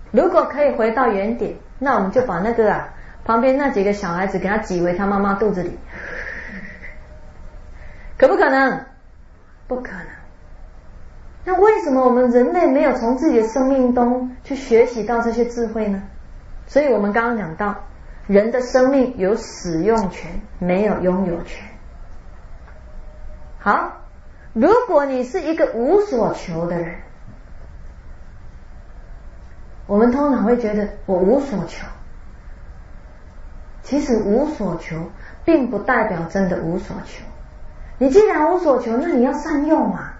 如果可以回到原点，那我们就把那个旁边那几个小孩子给他挤回他妈妈肚子里，可不可能？不可能。那为什么我们人类没有从自己的生命中去学习到这些智慧呢？所以我们刚刚讲到，人的生命有使用权，没有拥有权。好，如果你是一个无所求的人，我们通常会觉得我无所求。其实无所求并不代表真的无所求。你既然无所求，那你要善用嘛。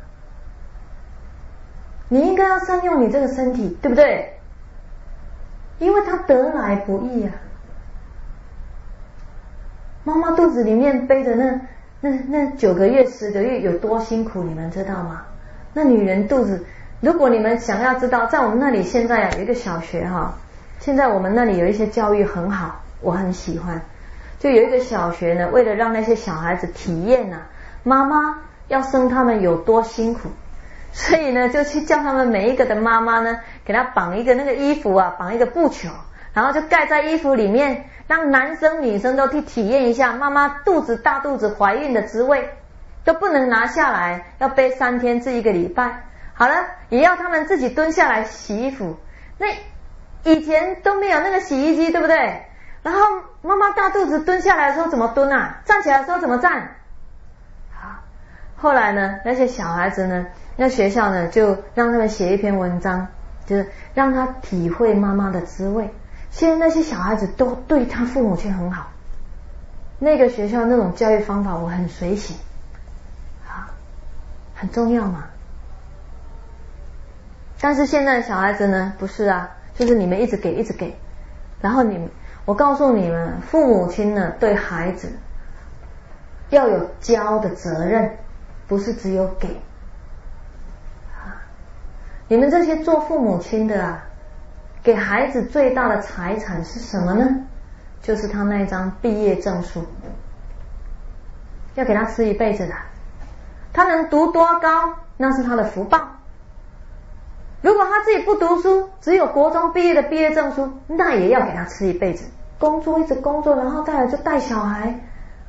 你应该要善用你这个身体，对不对？因为它得来不易啊。妈妈肚子里面背着那9个月10个月有多辛苦，你们知道吗？那女人肚子，如果你们想要知道，在我们那里现在有一个小学现在我们那里有一些教育很好，我很喜欢。就有一个小学呢，为了让那些小孩子体验妈妈要生他们有多辛苦，所以呢就去叫他们每一个的妈妈呢，给他绑一个那个衣服绑一个布球，然后就盖在衣服里面，让男生女生都去体验一下妈妈大肚子怀孕的滋味，都不能拿下来，要背3天至1个礼拜。好了，也要他们自己蹲下来洗衣服。那以前都没有那个洗衣机，对不对？然后妈妈大肚子蹲下来的时候怎么蹲站起来的时候怎么站？好，后来呢，那些小孩子呢，那学校呢就让他们写一篇文章，就是让他体会妈妈的滋味。现在那些小孩子都对他父母亲很好，那个学校那种教育方法我很随喜，很重要嘛。但是现在的小孩子呢，不是就是你们一直给，然后我告诉你们，父母亲呢对孩子要有教的责任，不是只有给。你们这些做父母亲的给孩子最大的财产是什么呢？就是他那一张毕业证书，要给他吃一辈子的。他能读多高，那是他的福报。如果他自己不读书，只有国中毕业的毕业证书，那也要给他吃一辈子。工作一直工作，然后再来就带小孩，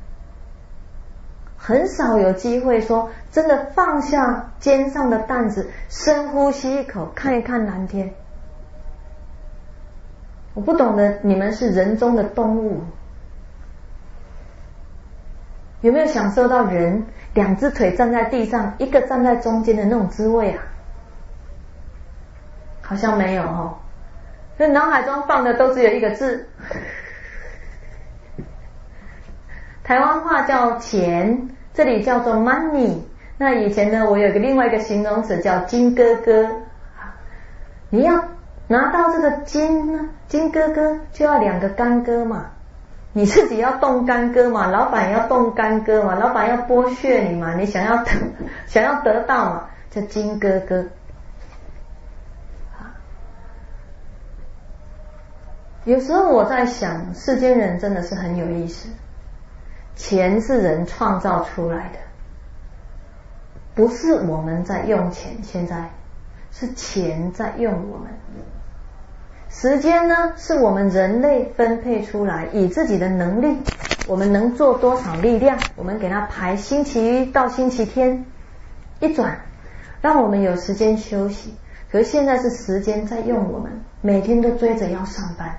很少有机会说真的放下肩上的担子，深呼吸一口，看一看蓝天。我不懂得你们是人中的动物，有没有享受到人2只腿站在地上，一个站在中间的那种滋味好像没有所以脑海中放的都只有一个字，台湾话叫钱，这里叫做 money。 那以前呢，我有另外一个形容词叫金哥哥。你要拿到这个金呢，金哥哥就要2个干哥嘛，你自己要动干哥嘛，老板要动干哥嘛，老板要剥削你嘛，你想要得到嘛，叫金哥哥。有时候我在想，世间人真的是很有意思，钱是人创造出来的，不是我们在用钱，现在是钱在用我们。时间呢，是我们人类分配出来，以自己的能力，我们能做多少力量，我们给它排星期一到星期天一转，让我们有时间休息。可是现在是时间在用我们，每天都追着要上班。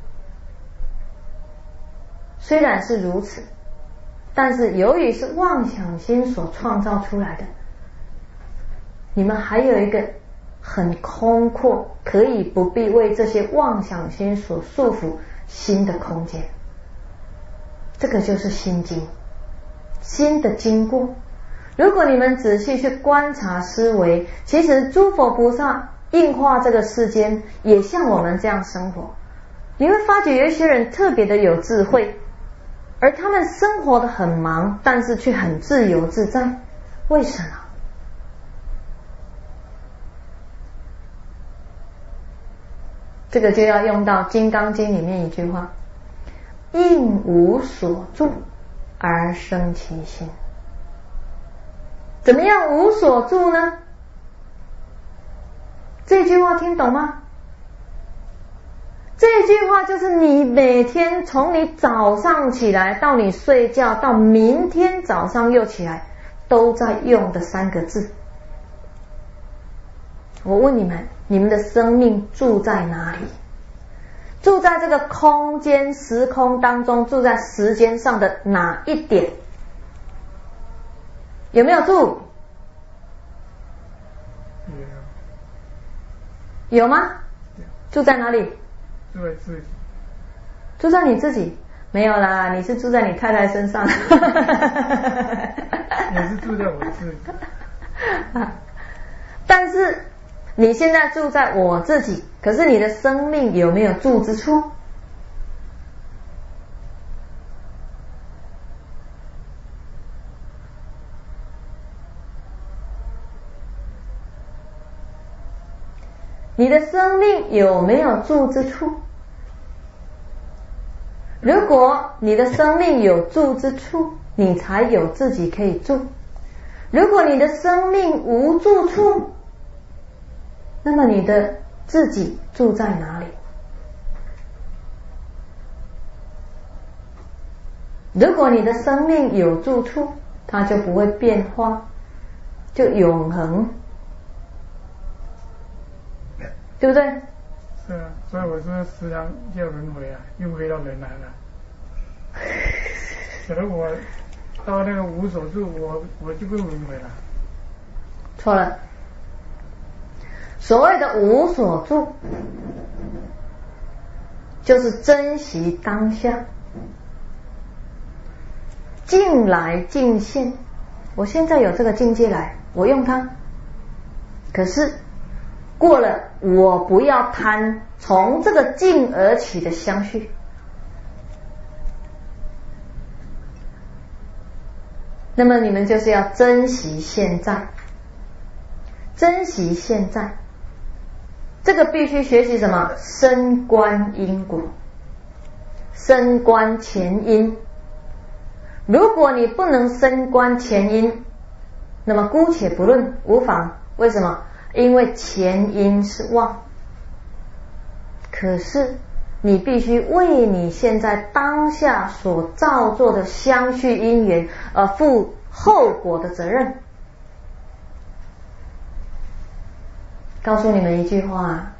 虽然是如此，但是由于是妄想心所创造出来的，你们还有一个很空阔，可以不必为这些妄想心所束缚心的空间。这个就是心经，心的经过。如果你们仔细去观察思维，其实诸佛菩萨应化这个世间也像我们这样生活。你会发觉有一些人特别的有智慧，而他们生活的很忙，但是却很自由自在。为什么？这个就要用到《金刚经》里面一句话：应无所住而生其心。怎么样无所住呢？这句话听懂吗？ 句话就是你每天从你早上起来到你睡觉到明天早上又起来都在用的3个字。我问你们，你们的生命住在哪里？住在这个空间时空当中，住在时间上的哪一点？有没有住？有吗？住在哪里？ 住在自己。 住在你自己？没有啦，你是住在你太太身上。 也是住在我自己。 但是你现在住在我自己，可是你的生命有没有住之处？你的生命有没有住之处？如果你的生命有住之处，你才有自己可以住。如果你的生命无住处，那么你的自己住在哪里？如果你的生命有住处，它就不会变化，就永恒，对不对？ 是啊，所以我说时常要轮回啊，又回到人来了。假如我到那个无所住，我就不用轮回了。 错了。所谓的无所住，就是珍惜当下，境来境现。我现在有这个境界来，我用它。可是过了，我不要贪从这个境而起的相续。那么你们就是要珍惜现在，珍惜现在。这个必须学习什么？深观因果，深观前因。如果你不能深观前因，那么姑且不论，无妨。为什么？因为前因是妄。可是你必须为你现在当下所造作的相续因缘而负后果的责任。告诉你们一句话，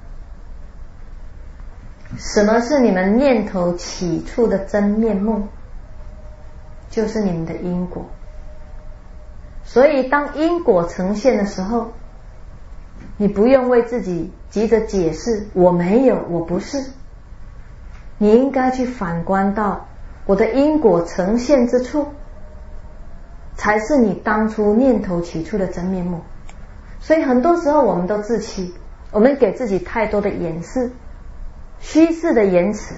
什么是你们念头起处的真面目？就是你们的因果。所以当因果呈现的时候，你不用为自己急着解释我没有，我不是，你应该去反观到我的因果呈现之处才是你当初念头起初的真面目。所以很多时候我们都自欺，我们给自己太多的掩饰，虚饰的言辞。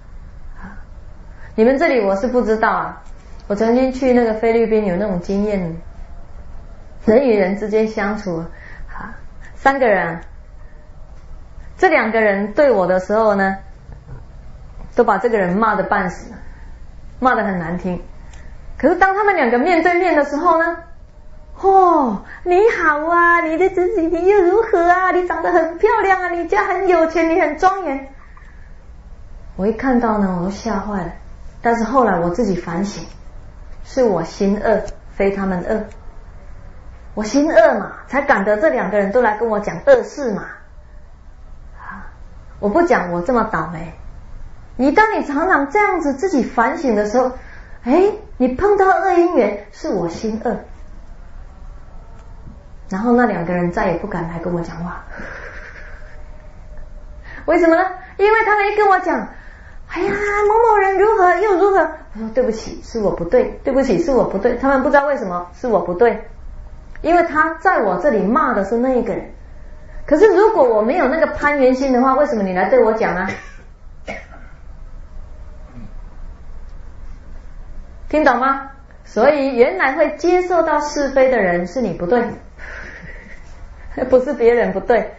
你们这里我是不知道啊，我曾经去那个菲律宾有那种经验，人与人之间相处，3个人，这2个人对我的时候呢，都把这个人骂得半死，骂得很难听。可是当他们2个面对面的时候呢，你好啊，你的自己你又如何啊，你长得很漂亮啊，你家很有钱，你很庄严。我一看到呢，我都吓坏了。但是后来我自己反省，是我心恶，非他们恶。我心恶嘛，才赶得这2个人都来跟我讲恶事嘛。我不讲我这么倒霉。当你常常这样子自己反省的时候，你碰到恶因缘，是我心恶。然后那2个人再也不敢来跟我讲话。为什么呢？因为他们一跟我讲，某某人如何又如何，我说对不起，是我不对，对不起，是我不对。他们不知道为什么是我不对，因为他在我这里骂的是那一个人。可是如果我没有那个攀缘心的话，为什么你来对我讲啊？听懂吗？所以原来会接受到是非的人是你不对，不是别人不对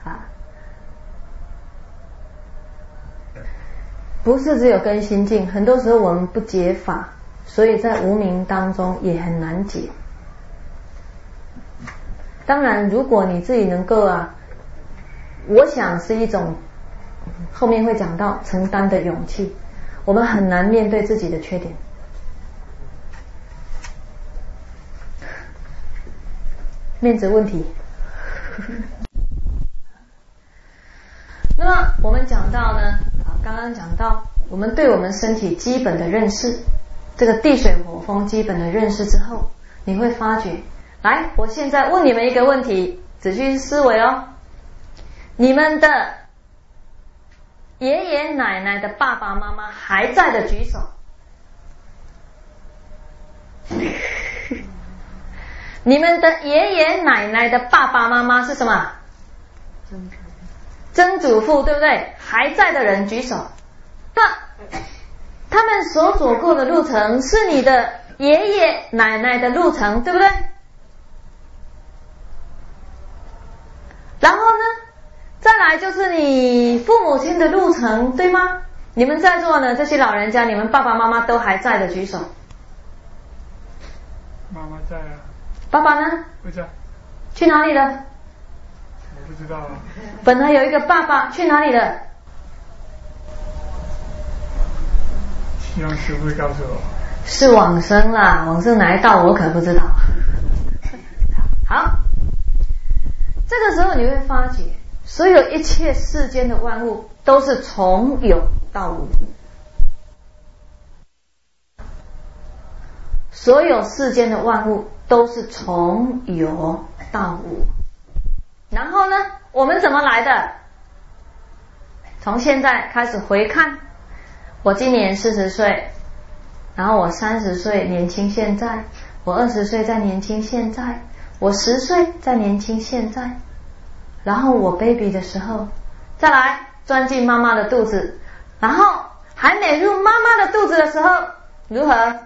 不是只有跟心境，很多时候我们不解法，所以在无明当中也很难解。当然如果你自己能够我想是一种后面会讲到承担的勇气，我们很难面对自己的缺点。面子问题。那么我们讲到呢，刚刚讲到我们对我们身体基本的认识，这个地水火风基本的认识之后，你会发觉，来，我现在问你们一个问题，仔细思维哦。你们的爷爷奶奶的爸爸妈妈还在的举手。你们的爷爷奶奶的爸爸妈妈是什么？曾祖父，对不对？还在的人举手。那他们所走过的路程是你的爷爷奶奶的路程，对不对？然后呢，再来就是你父母亲的路程，对吗？你们在座呢，这些老人家，你们爸爸妈妈都还在的举手。 妈妈在啊。 爸爸呢？ 不在。 去哪里了？ 我不知道啊。 本来有一个爸爸，去哪里了？ 希望师父会告诉我。 是往生啦，往生哪一道我可不知道。好，这个时候你会发觉，所有一切世间的万物都是从有到无。所有世间的万物都是从有到无。然后呢，我们怎么来的？从现在开始回看，我今年40岁，然后我30岁年轻现在，我20岁再年轻现在，我10岁再年轻现在，然后我 baby 的时候，再来钻进妈妈的肚子，然后还没入妈妈的肚子的时候，如何？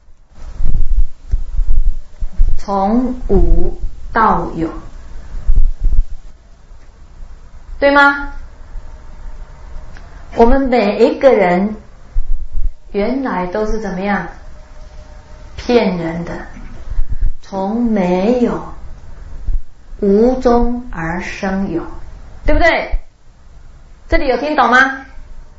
从无到有，对吗？我们每一个人原来都是怎么样？骗人的，从没有无中而生有，对不对？这里有听懂吗？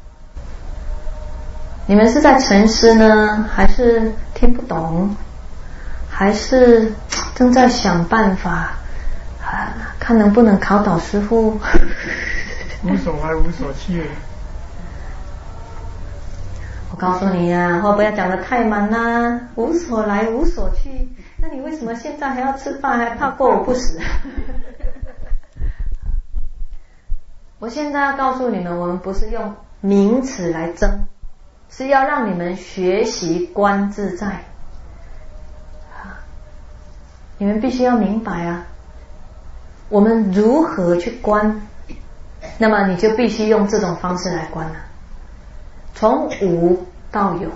你们是在沉思呢，还是听不懂？还是正在想办法看能不能考倒师父？ 无所来无所去。 我告诉你啊，话不要讲得太满啦，无所来无所去，那你为什么现在还要吃饭，还怕过我不死？我现在要告诉你们，我们不是用名词来争，是要让你们学习观自在。你们必须要明白啊，我们如何去观，那么你就必须用这种方式来观了。从无到有，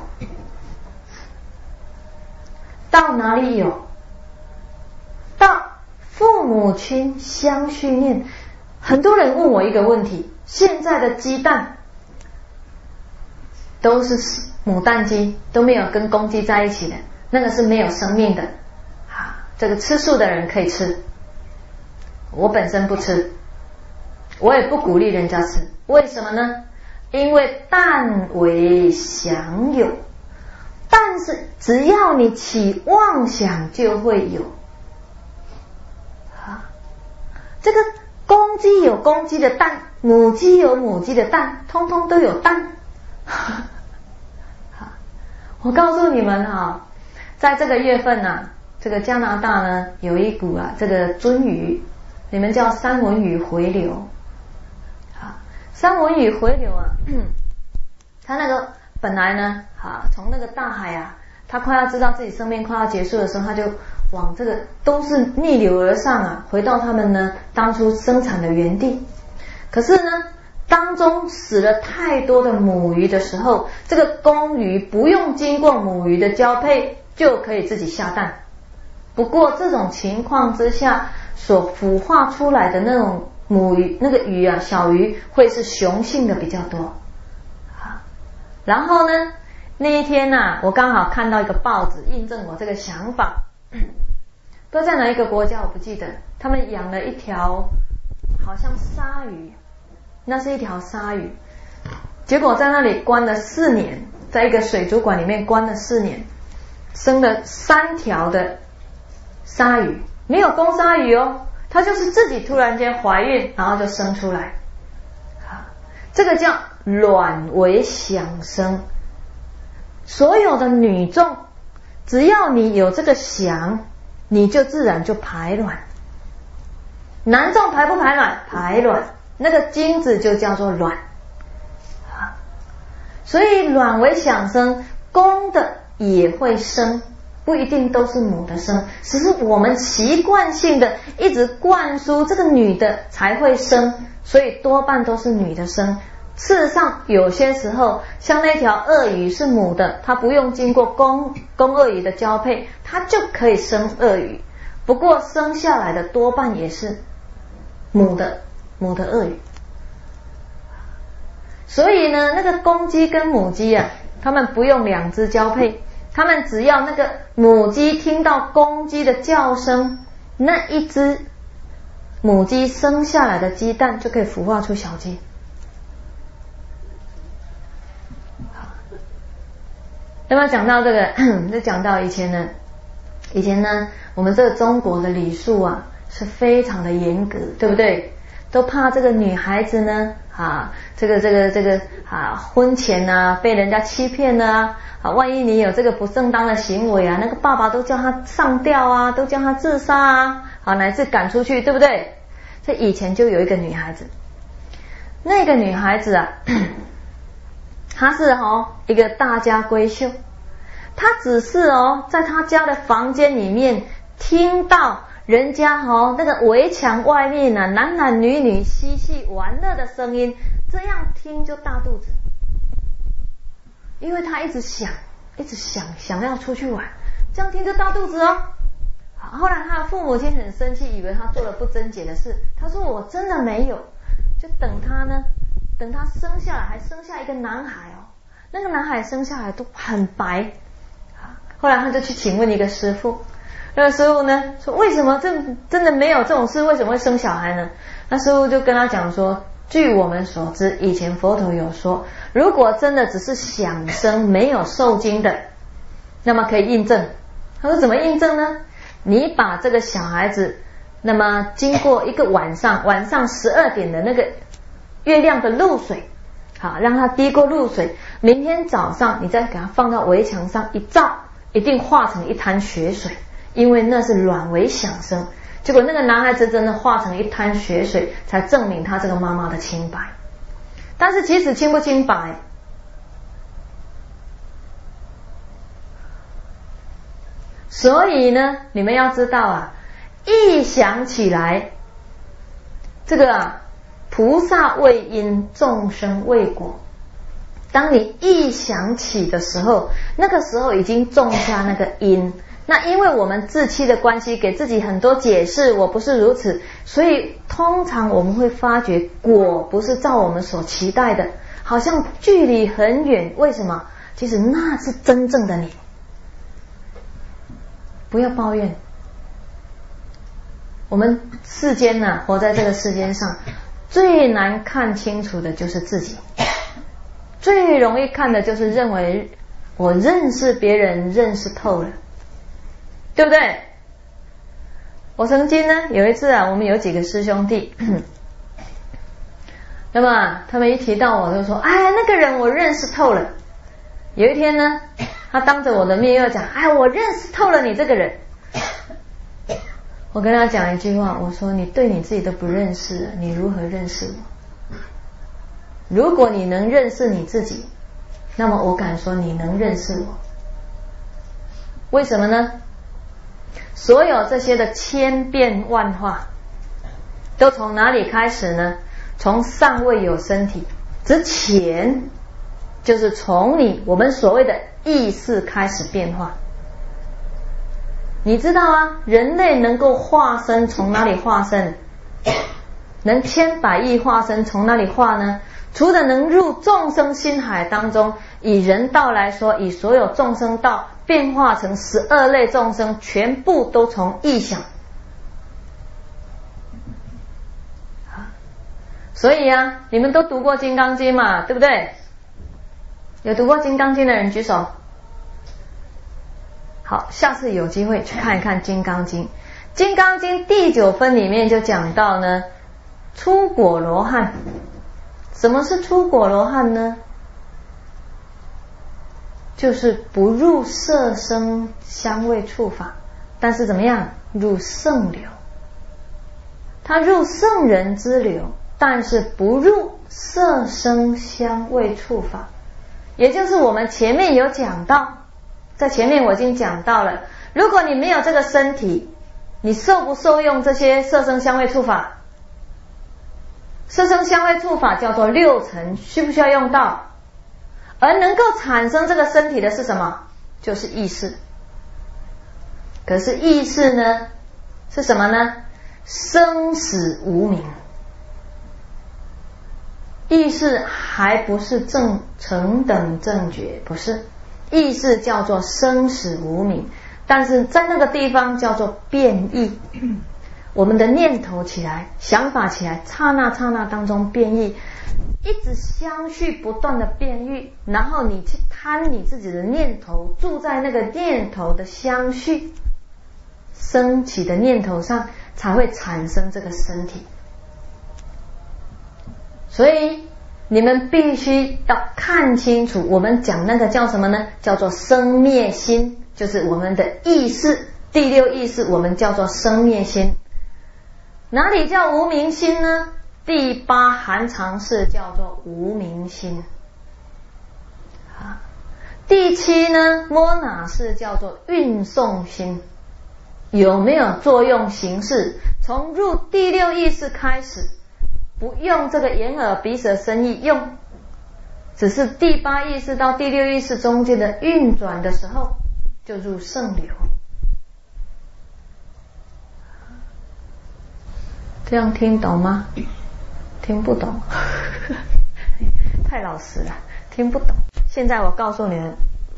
到哪里有？到父母亲相续念。很多人问我一个问题，现在的鸡蛋都是母蛋鸡，都没有跟公鸡在一起的，那个是没有生命的。这个吃素的人可以吃，我本身不吃，我也不鼓励人家吃。为什么呢？因为但为想有，但是只要你起妄想就会有。这个公鸡有公鸡的蛋，母鸡有母鸡的蛋，通通都有蛋。我告诉你们哈，在这个月份啊，这个加拿大呢有一股这个鳟鱼，你们叫三文鱼回流。三文鱼回流它那个本来呢从那个大海它快要知道自己生命快要结束的时候，它就往这个都是逆流而上回到他们呢当初生产的原地。可是呢当中死了太多的母鱼的时候，这个公鱼不用经过母鱼的交配就可以自己下蛋。不过这种情况之下所孵化出来的那种母鱼，那个鱼小鱼会是雄性的比较多。然后呢那一天我刚好看到一个报纸印证我这个想法，不知道在哪一个国家我不记得，他们养了一条好像鲨鱼， 那是一条鲨鱼，结果在那里关了4年，在一个水族馆里面关了4年，生了3条的鲨鱼，没有公鲨鱼哦，它就是自己突然间怀孕，然后就生出来。这个叫卵为想生。所有的女众，只要你有这个想，你就自然就排卵。男众排不排卵？排卵，那个精子就叫做卵。所以卵为想生，公的也会生，不一定都是母的生，只是我们习惯性的一直灌输这个女的才会生，所以多半都是女的生。事实上有些时候像那条鳄鱼是母的，它不用经过公鳄鱼的交配，它就可以生鳄鱼，不过生下来的多半也是母的鳄鱼。所以呢，那个公鸡跟母鸡啊，它们不用2只交配，它们只要那个母鸡听到公鸡的叫声，那一只母鸡生下来的鸡蛋就可以孵化出小鸡。那么讲到这个，就讲到以前呢，我们这个中国的礼数啊是非常的严格，对不对？都怕这个女孩子呢这个婚前啊被人家欺骗啊，万一你有这个不正当的行为啊，那个爸爸都叫他上吊啊，都叫他自杀啊，乃至赶出去，对不对？这以前就有一个女孩子，那个女孩子啊她是一个大家闺秀，她只是在她家的房间里面听到人家那个围墙外面男男女女嬉戏玩乐的声音，这样听就大肚子，因为她一直想要出去玩，这样听就大肚子哦。后来她的父母亲很生气，以为她做了不贞洁的事，她说我真的没有，就等她生下来，还生下一个男孩那个男孩生下来都很白。后来他就去请问一个师父，那个师父呢说为什么真的没有这种事，为什么会生小孩呢？那师父就跟他讲说，据我们所知，以前佛陀有说，如果真的只是想生没有受精的，那么可以印证。他说怎么印证呢？你把这个小孩子，那么经过一个晚上12点的那个月亮的露水，让它滴过露水，明天早上你再给它放到围墙上一照，一定化成一滩血水，因为那是卵为想生。结果那个男孩子真的化成一滩血水，才证明他这个妈妈的清白。但是其实清不清白，所以呢你们要知道一想起来这个菩萨为因，众生为果。当你一想起的时候，那个时候已经种下那个因。那因为我们自欺的关系，给自己很多解释，我不是如此，所以通常我们会发觉果不是照我们所期待的，好像距离很远。为什么？其实那是真正的你。不要抱怨。我们世间活在这个世间上，最难看清楚的就是自己，最容易看的就是认为我认识别人认识透了，对不对？我曾经呢有一次我们有几个师兄弟那么他们一提到我就说，哎，那个人我认识透了。有一天呢他当着我的面又讲，哎，我认识透了你这个人。我跟他讲一句话，我说你对你自己都不认识，你如何认识我？如果你能认识你自己，那么我敢说你能认识我。为什么呢？所有这些的千变万化都从哪里开始呢？从尚未有身体之前，就是从我们所谓的意识开始变化。你知道人类能够化身从哪里化身？能千百亿化身从哪里化呢？除了能入众生心海当中，以人道来说，以所有众生道变化成12类众生，全部都从意想。 所以啊，你们都读过《金刚经》嘛，对不对？有读过《金刚经》的人举手。好，下次有机会去看一看《金刚经》。《金刚经》第9分里面就讲到呢，初果罗汉。什么是初果罗汉呢？就是不入色声香味触法，但是怎么样？入圣流。他入圣人之流，但是不入色声香味触法。也就是我们前面有讲到，在前面我已经讲到了，如果你没有这个身体，你受不受用这些色声香味触法？色声香味触法叫做6尘，需不需要用到？而能够产生这个身体的是什么？就是意识。可是意识呢，是什么呢？生死无明。意识还不是成等正觉，不是。意识叫做生死无明，但是在那个地方叫做变异。我们的念头起来，想法起来，刹那刹那当中变异，一直相续不断的变异，然后你去贪你自己的念头，住在那个念头的相续升起的念头上，才会产生这个身体。所以你们必须要看清楚，我们讲那个叫什么呢？叫做生灭心，就是我们的意识，第6意识我们叫做生灭心。哪里叫无明心呢？第8含藏识叫做无明心。第7呢，摩那识叫做运送心。有没有作用形式？从入第6意识开始，不用这个眼耳鼻舌身意用，只是第8意识到第6意识中间的运转的时候，就入圣流。这样听懂吗？听不懂。太老实了，听不懂。现在我告诉你们，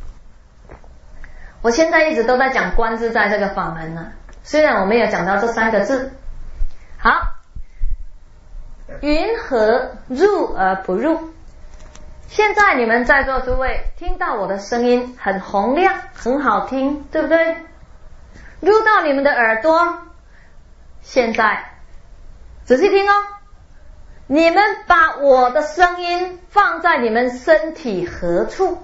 我现在一直都在讲观自在这个法门呢，虽然我没有讲到这3个字。好，云何入而不入？现在你们在座诸位听到我的声音很洪亮，很好听，对不对？入到你们的耳朵，现在仔细听哦，你们把我的声音放在你们身体何处？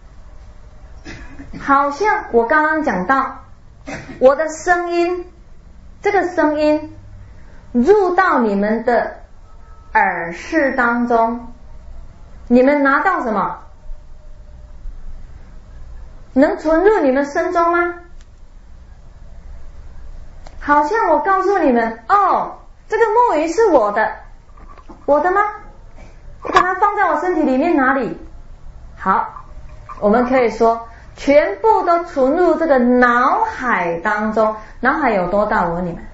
好像我刚刚讲到，我的声音，这个声音入到你们的耳室当中，你们拿到什么？能存入你们身中吗？好像我告诉你们，哦，这个木鱼是我的，我的吗？我把它放在我身体里面哪里？好，我们可以说全部都存入这个脑海当中。脑海有多大？我问你们。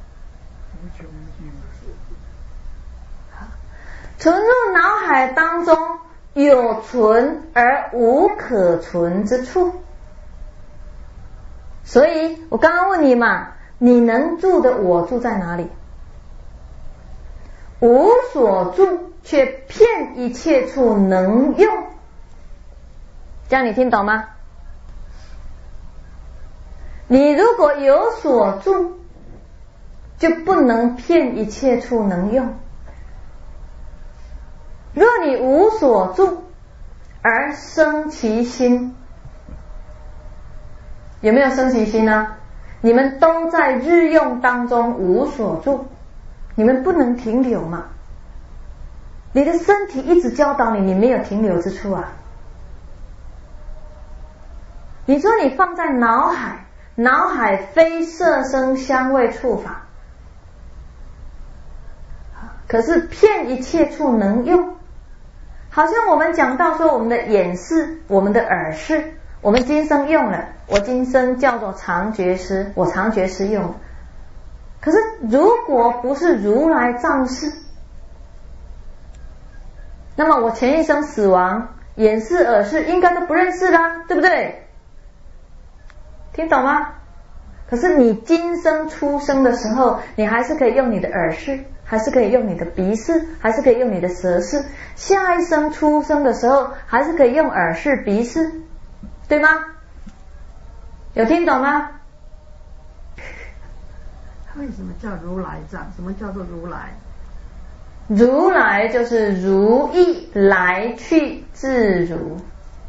存入脑海当中，有存而无可存之处。所以我刚刚问你嘛，你能住的我住在哪里？无所住，却遍一切处能用。这样你听懂吗？你如果有所住，就不能遍一切处能用。若你无所住而生其心，有没有生其心呢？你们都在日用当中无所住，你们不能停留嘛。你的身体一直教导你，你没有停留之处啊。你说你放在脑海，脑海非色声香味触法，可是遍一切处能用。好像我们讲到说，我们的眼识，我们的耳识，我们今生用了，我今生叫做常觉识，我常觉识用了。可是如果不是如来藏识，那么我前一生死亡，眼识耳识应该都不认识啦，对不对？听懂吗？可是你今生出生的时候，你还是可以用你的耳识， 还是可以用你的鼻识，还是可以用你的舌识，下一生出生的时候还是可以用耳识、鼻识，对吗？有听懂吗？ 为什么叫如来藏？什么叫做如来？ 如来就是如意来去自如，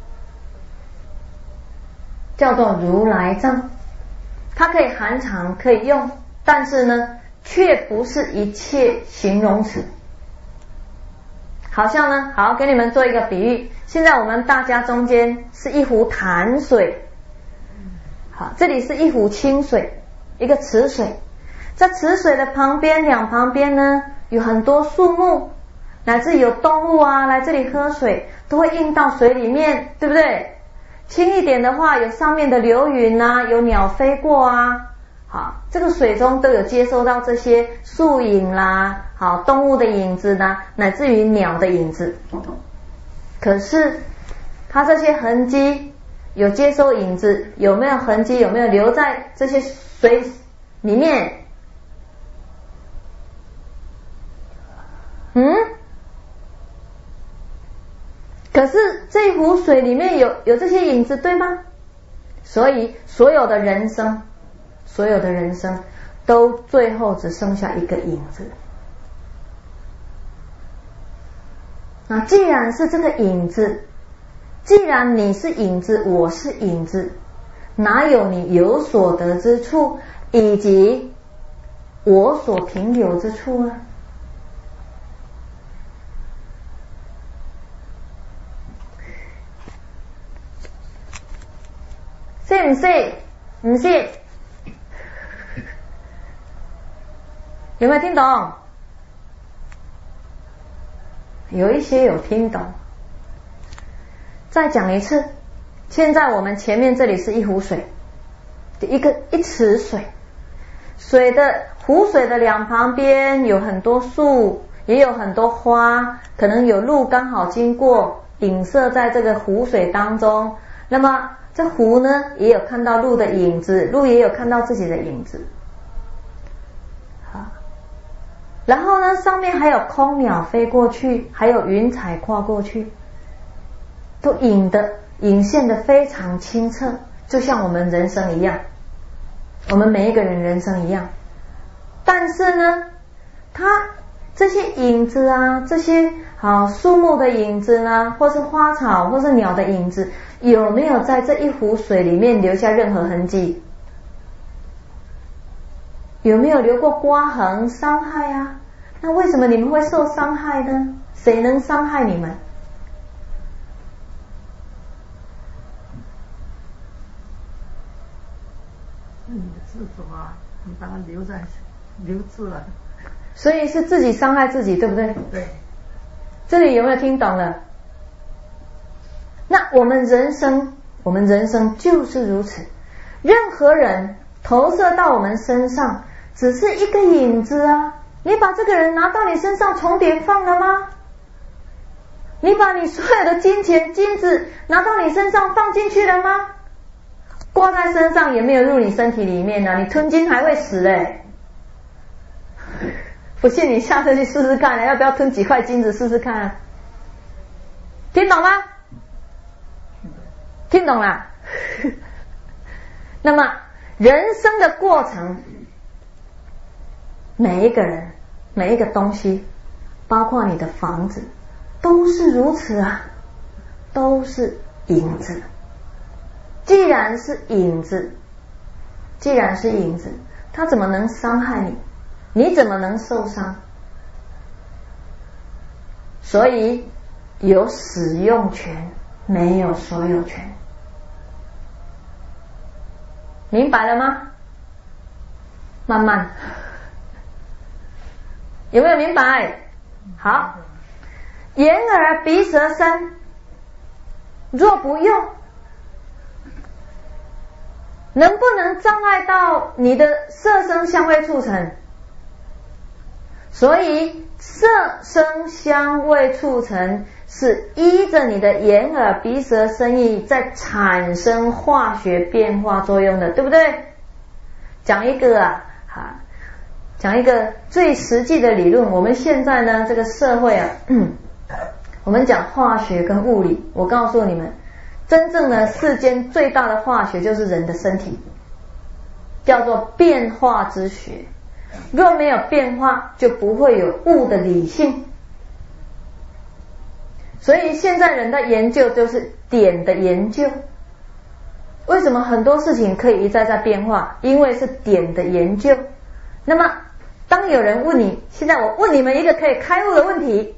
叫做如来藏。它可以含藏，可以用，但是呢却不是一切形容词。好像呢，好，给你们做一个比喻，现在我们大家中间是一壶潭水，好，这里是一壶清水，一个池水，在池水的旁边，两旁边呢有很多树木，乃至有动物啊来这里喝水，都会映到水里面，对不对？轻一点的话，有上面的流云啊，有鸟飞过啊，好，这个水中都有接收到这些树影啦，好，动物的影子啦，乃至于鸟的影子。可是它这些痕迹有接收影子，有没有痕迹？有没有留在这些水里面？可是这一壶水里面有这些影子，对吗？所以所有的人生都最后只剩下一个影子。那既然是这个影子，既然你是影子，我是影子，哪有你有所得之处，以及我所停留之处呢？信唔信？唔信？有没有听懂？有一些有听懂。再讲一次，现在我们前面这里是一壶水，一池水，湖水的两旁边有很多树，也有很多花，可能有路刚好经过，影射在这个湖水当中。那么这湖呢，也有看到鹿的影子，鹿也有看到自己的影子。好，然后呢，上面还有空鸟飞过去，还有云彩跨过去，都影现得非常清澈，就像我们人生一样，我们每一个人人生一样。但是呢，它这些影子啊，这些树木的影子啦，或是花草，或是鸟的影子，有没有在这一壶水里面留下任何痕迹？有没有留过刮痕、伤害啊？那为什么你们会受伤害呢？谁能伤害你们？ 你的自主啊，你把它留住了。 所以是自己伤害自己，对不对？ 对。 这里有没有听懂了？那我们人生就是如此，任何人投射到我们身上只是一个影子啊。你把这个人拿到你身上重叠放了吗？你把你所有的金钱金子拿到你身上放进去了吗？挂在身上也没有入你身体里面啊，你吞金还会死嘞。不信你下次去试试看，要不要吞几块金子试试看？听懂吗？听懂了。那么人生的过程，每一个人每一个东西，包括你的房子，都是如此啊，都是影子。既然是影子，它怎么能伤害你？你怎么能受伤？所以有使用权，没有所有权。明白了吗？慢慢，有没有明白？好，眼耳鼻舌身，若不用，能不能障碍到你的色声香味触尘？所以色声香味触尘是依着你的眼耳鼻舌身意在产生化学变化作用的，对不对？讲一个讲一个最实际的理论。我们现在呢，这个社会啊，我们讲化学跟物理，我告诉你们，真正的世间最大的化学就是人的身体，叫做变化之学。若没有变化，就不会有物的理性。所以现在人的研究就是点的研究。为什么很多事情可以一再再变化？因为是点的研究。那么当有人问你，现在我问你们一个可以开悟的问题。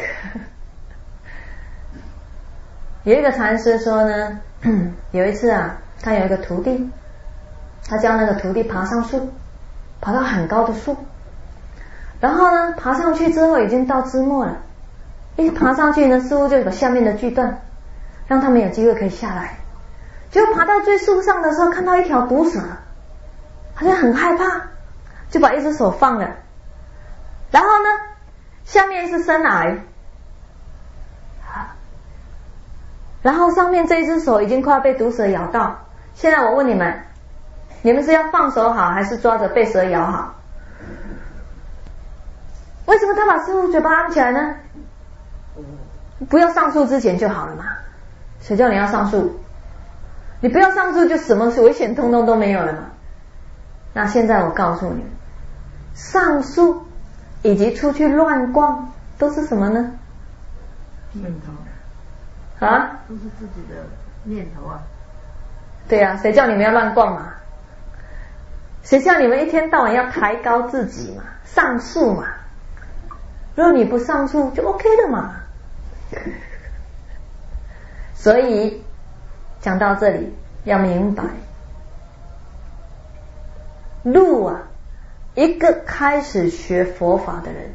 有一个禅师说呢，有一次啊，他有一个徒弟，他教那个徒弟爬上树，爬到很高的树，然后呢爬上去之后已经到枝末了，一爬上去呢，似乎就有下面的锯断，让他没有机会可以下来。结果爬到最树上的时候，看到一条毒蛇，他就很害怕，就把一只手放了，然后呢下面是深崖，然后上面这一只手已经快要被毒蛇咬到。现在我问你们，你们是要放手好还是抓着被蛇咬好？为什么他把师父嘴巴按起来呢？不要上树之前就好了嘛，谁叫你要上树？你不要上树就什么危险通通都没有了嘛。那现在我告诉你，上树以及出去乱逛都是什么呢？ 念头啊， 都是自己的念头啊。 对啊，谁叫你们要乱逛嘛？谁叫你们一天到晚要抬高自己嘛？上树嘛？如果你不上树就 OK 的嘛。所以讲到这里要明白，路啊，一个开始学佛法的人，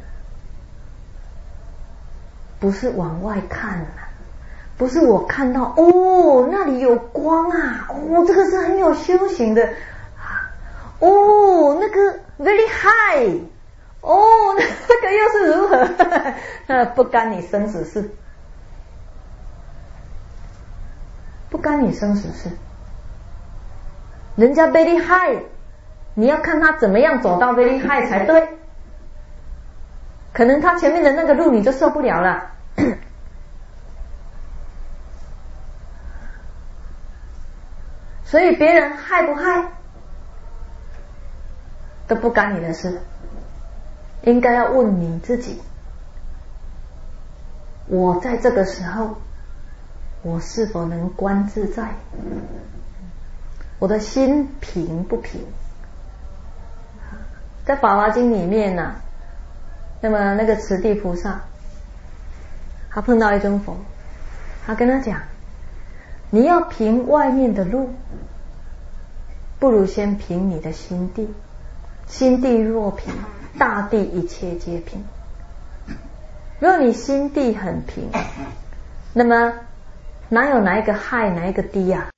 不是往外看啊，不是我看到哦那里有光啊，哦这个是很有修行的啊，哦那个 very high， 哦那个又是如何那不干你生死事，不干你生死事。人家 very high， 你要看他怎么样走到 very high 才对，可能他前面的那个路你就受不了了。所以别人害不害都不干你的事，应该要问你自己，我在这个时候我是否能观自在，我的心平不平。在法华经里面呢，那么那个慈地菩萨他碰到一尊佛，他跟他讲，你要平外面的路，不如先平你的心地，心地若平，大地一切皆平。如果你心地很平，那么哪有哪一个high哪一个低啊？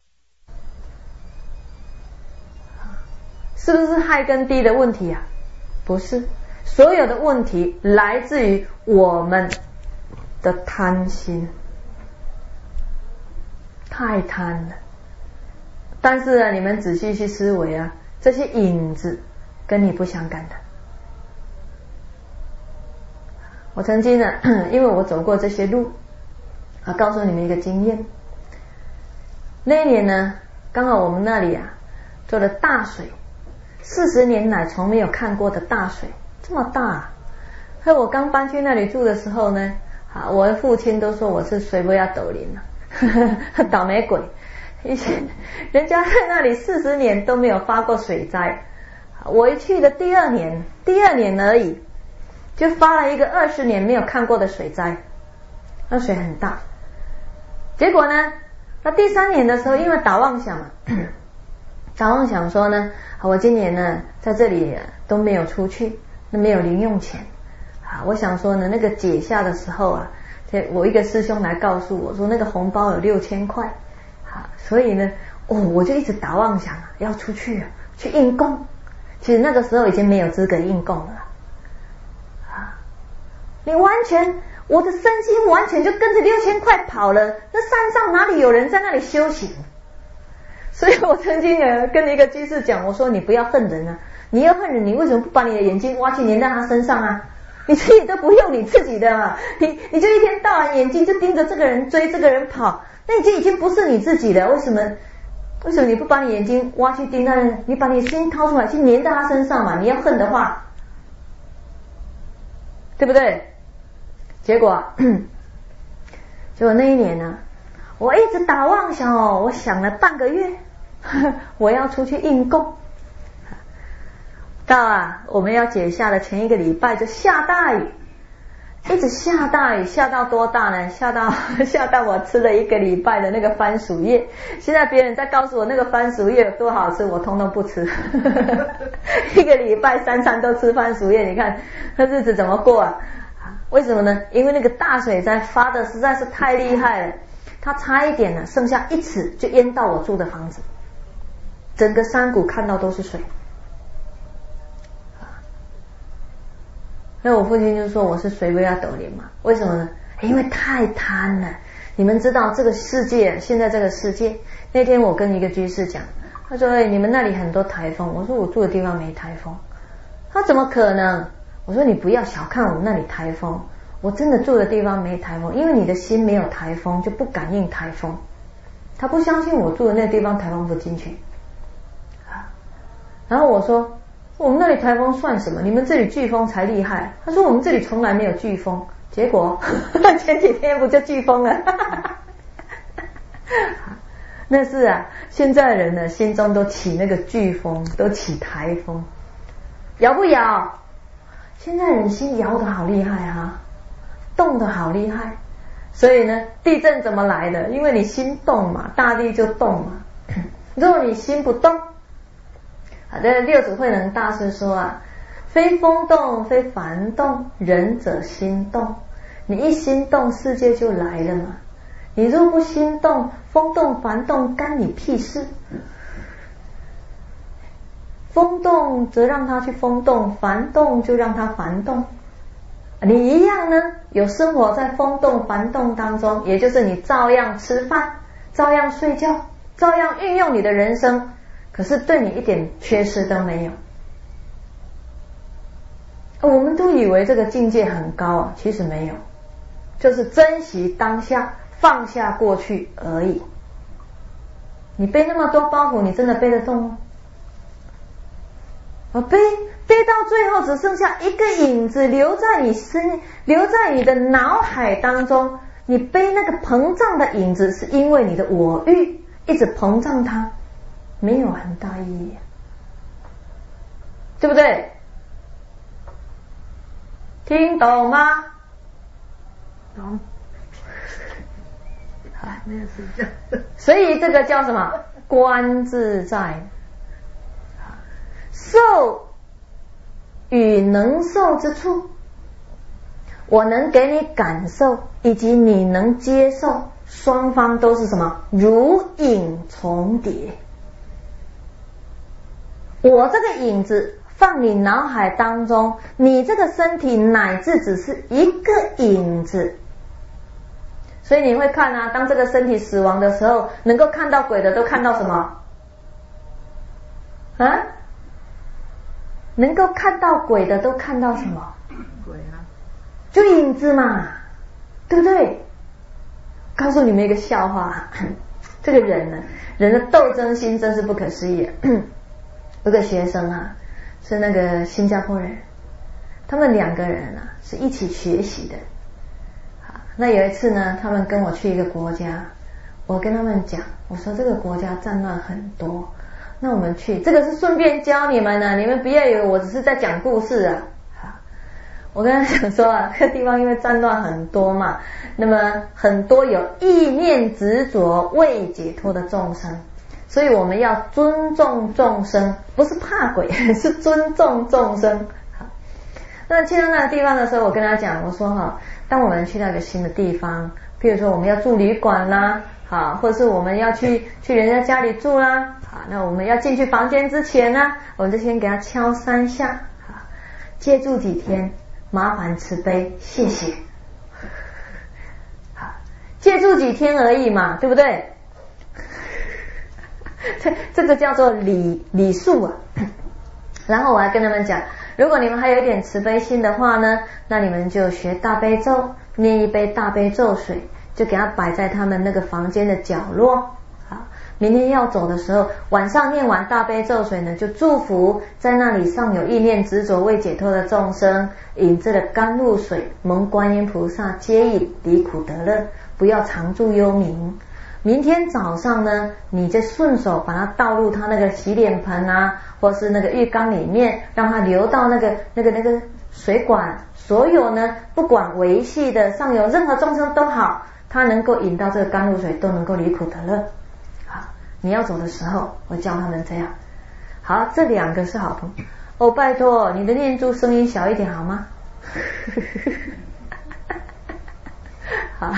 是不是high跟低的问题啊？不是，所有的问题来自于我们的贪心，太贪了。但是呢，你们仔细去思维啊，这些影子跟你不相干的。我曾经呢，因为我走过这些路，告诉你们一个经验。那一年呢，刚好我们那里啊做了大水，40年来从没有看过的大水，这么大啊！所以我刚搬去那里住的时候呢，我的父亲都说我是水不要斗林啊，倒霉鬼。以前人家在那里40年都没有发过水灾，我一去的第二年而已，就发了一个20年没有看过的水灾，那水很大。结果呢，那第3年的时候，因为打妄想嘛，打妄想说呢，我今年呢在这里都没有出去，那没有零用钱啊，我想说呢，那个解下的时候啊，我一个师兄来告诉我说，那个红包有6000块啊，所以呢，我就一直打妄想要出去去应供。其实那个时候已经没有资格应供了啊，你完全我的身心完全就跟着6000块跑了，那山上哪里有人在那里修行？所以我曾经跟一个居士讲，我说你不要恨人啊， 你要恨人，你为什么不把你的眼睛挖去粘在他身上啊？你自己都不用你自己的嘛，你就一天到晚眼睛就盯着这个人追这个人跑，那已经不是你自己的，为什么你不把你眼睛挖去盯他人，你把你心掏出来去粘在他身上嘛？你要恨的话，对不对？结果那一年呢，我一直打妄想哦，我想了半个月，我要出去应供。到我们要解夏的前一个礼拜就下大雨，一直下大雨，下到多大呢？下到我吃了1个礼拜的那个番薯叶。现在别人在告诉我那个番薯叶有多好吃，我通通不吃。1个礼拜3餐都吃番薯叶，你看那日子怎么过啊？为什么呢？因为那个大水灾发的实在是太厉害了，它差一点呢，剩下1尺就淹到我住的房子，整个山谷看到都是水。那我父亲就说我是水不要斗林嘛，为什么呢？因为太贪了。你们知道这个世界，现在这个世界，那天我跟一个居士讲，他说你们那里很多台风，我说我住的地方没台风。他怎么可能？我说你不要小看我们那里台风，我真的住的地方没台风，因为你的心没有台风就不感应台风。他不相信我住的那个地方台风不进去。然后我说我们那里台风算什么？你们这里飓风才厉害。他说我们这里从来没有飓风，结果前几天不就飓风了？那是现在人呢心中都起那个飓风，都起台风，摇不摇？现在人心摇得好厉害动得好厉害。所以呢，地震怎么来的？因为你心动嘛，大地就动嘛。如果你心不动，这六祖慧能大师说非风动非凡动，仁者心动。你一心动，世界就来了嘛。你若不心动，风动凡动干你屁事。风动则让它去风动，凡动就让它凡动。你一样呢，有生活在风动凡动当中，也就是你照样吃饭，照样睡觉，照样运用你的人生，可是对你一点缺失都没有。我们都以为这个境界很高其实没有，就是珍惜当下，放下过去而已。你背那么多包袱，你真的背得动吗？背到最后只剩下一个影子留在你的脑海当中。你背那个膨胀的影子，是因为你的我欲一直膨胀它，没有很大意义，对不对？听懂吗？ 懂。没有睡觉。 所以这个叫什么？观自在。受与能受之处，我能给你感受，以及你能接受，双方都是什么？如影重叠。我这个影子放你脑海当中，你这个身体乃至只是一个影子。所以你会看当这个身体死亡的时候，能够看到鬼的都看到什么？能够看到鬼的都看到什么？ 鬼就影子嘛，对不对？告诉你们一个笑话，这个人呢，人的斗争心真是不可思议。有个学生是那个新加坡人，他们2个人是一起学习的。那有一次呢，他们跟我去一个国家，我跟他们讲，我说这个国家战乱很多，那我们去，这个是顺便教你们你们不要以为我只是在讲故事我跟他讲说这个地方因为战乱很多嘛，那么很多有意念执着未解脱的众生，所以我们要尊重众生，不是怕鬼，是尊重众生。那去到那个地方的时候，我跟他讲，我说当我们去那个新的地方，比如说我们要住旅馆啦，或者是我们要去人家家里住啦，那我们要进去房间之前呢，我们就先给他敲3下，借住几天，麻烦慈悲，谢谢。借住几天而已嘛，对不对？这个叫做礼数然后我还跟他们讲，如果你们还有一点慈悲心的话呢，那你们就学大悲咒，念一杯大悲咒水，就给它摆在他们那个房间的角落。好，明天要走的时候，晚上念完大悲咒水呢，就祝福在那里尚有意念执着未解脱的众生，饮这个甘露水，蒙观音菩萨接引，离苦得乐，不要常住幽冥。明天早上呢，你就顺手把它倒入他那个洗脸盆啊，或是那个浴缸里面，让它流到那个水管，所有呢，不管维系的上有任何众生都好，他能够饮到这个甘露水，都能够离苦得乐。好，你要走的时候，我教他们这样。好，这2个是好朋友。哦，拜托你的念珠声音小一点好吗？好。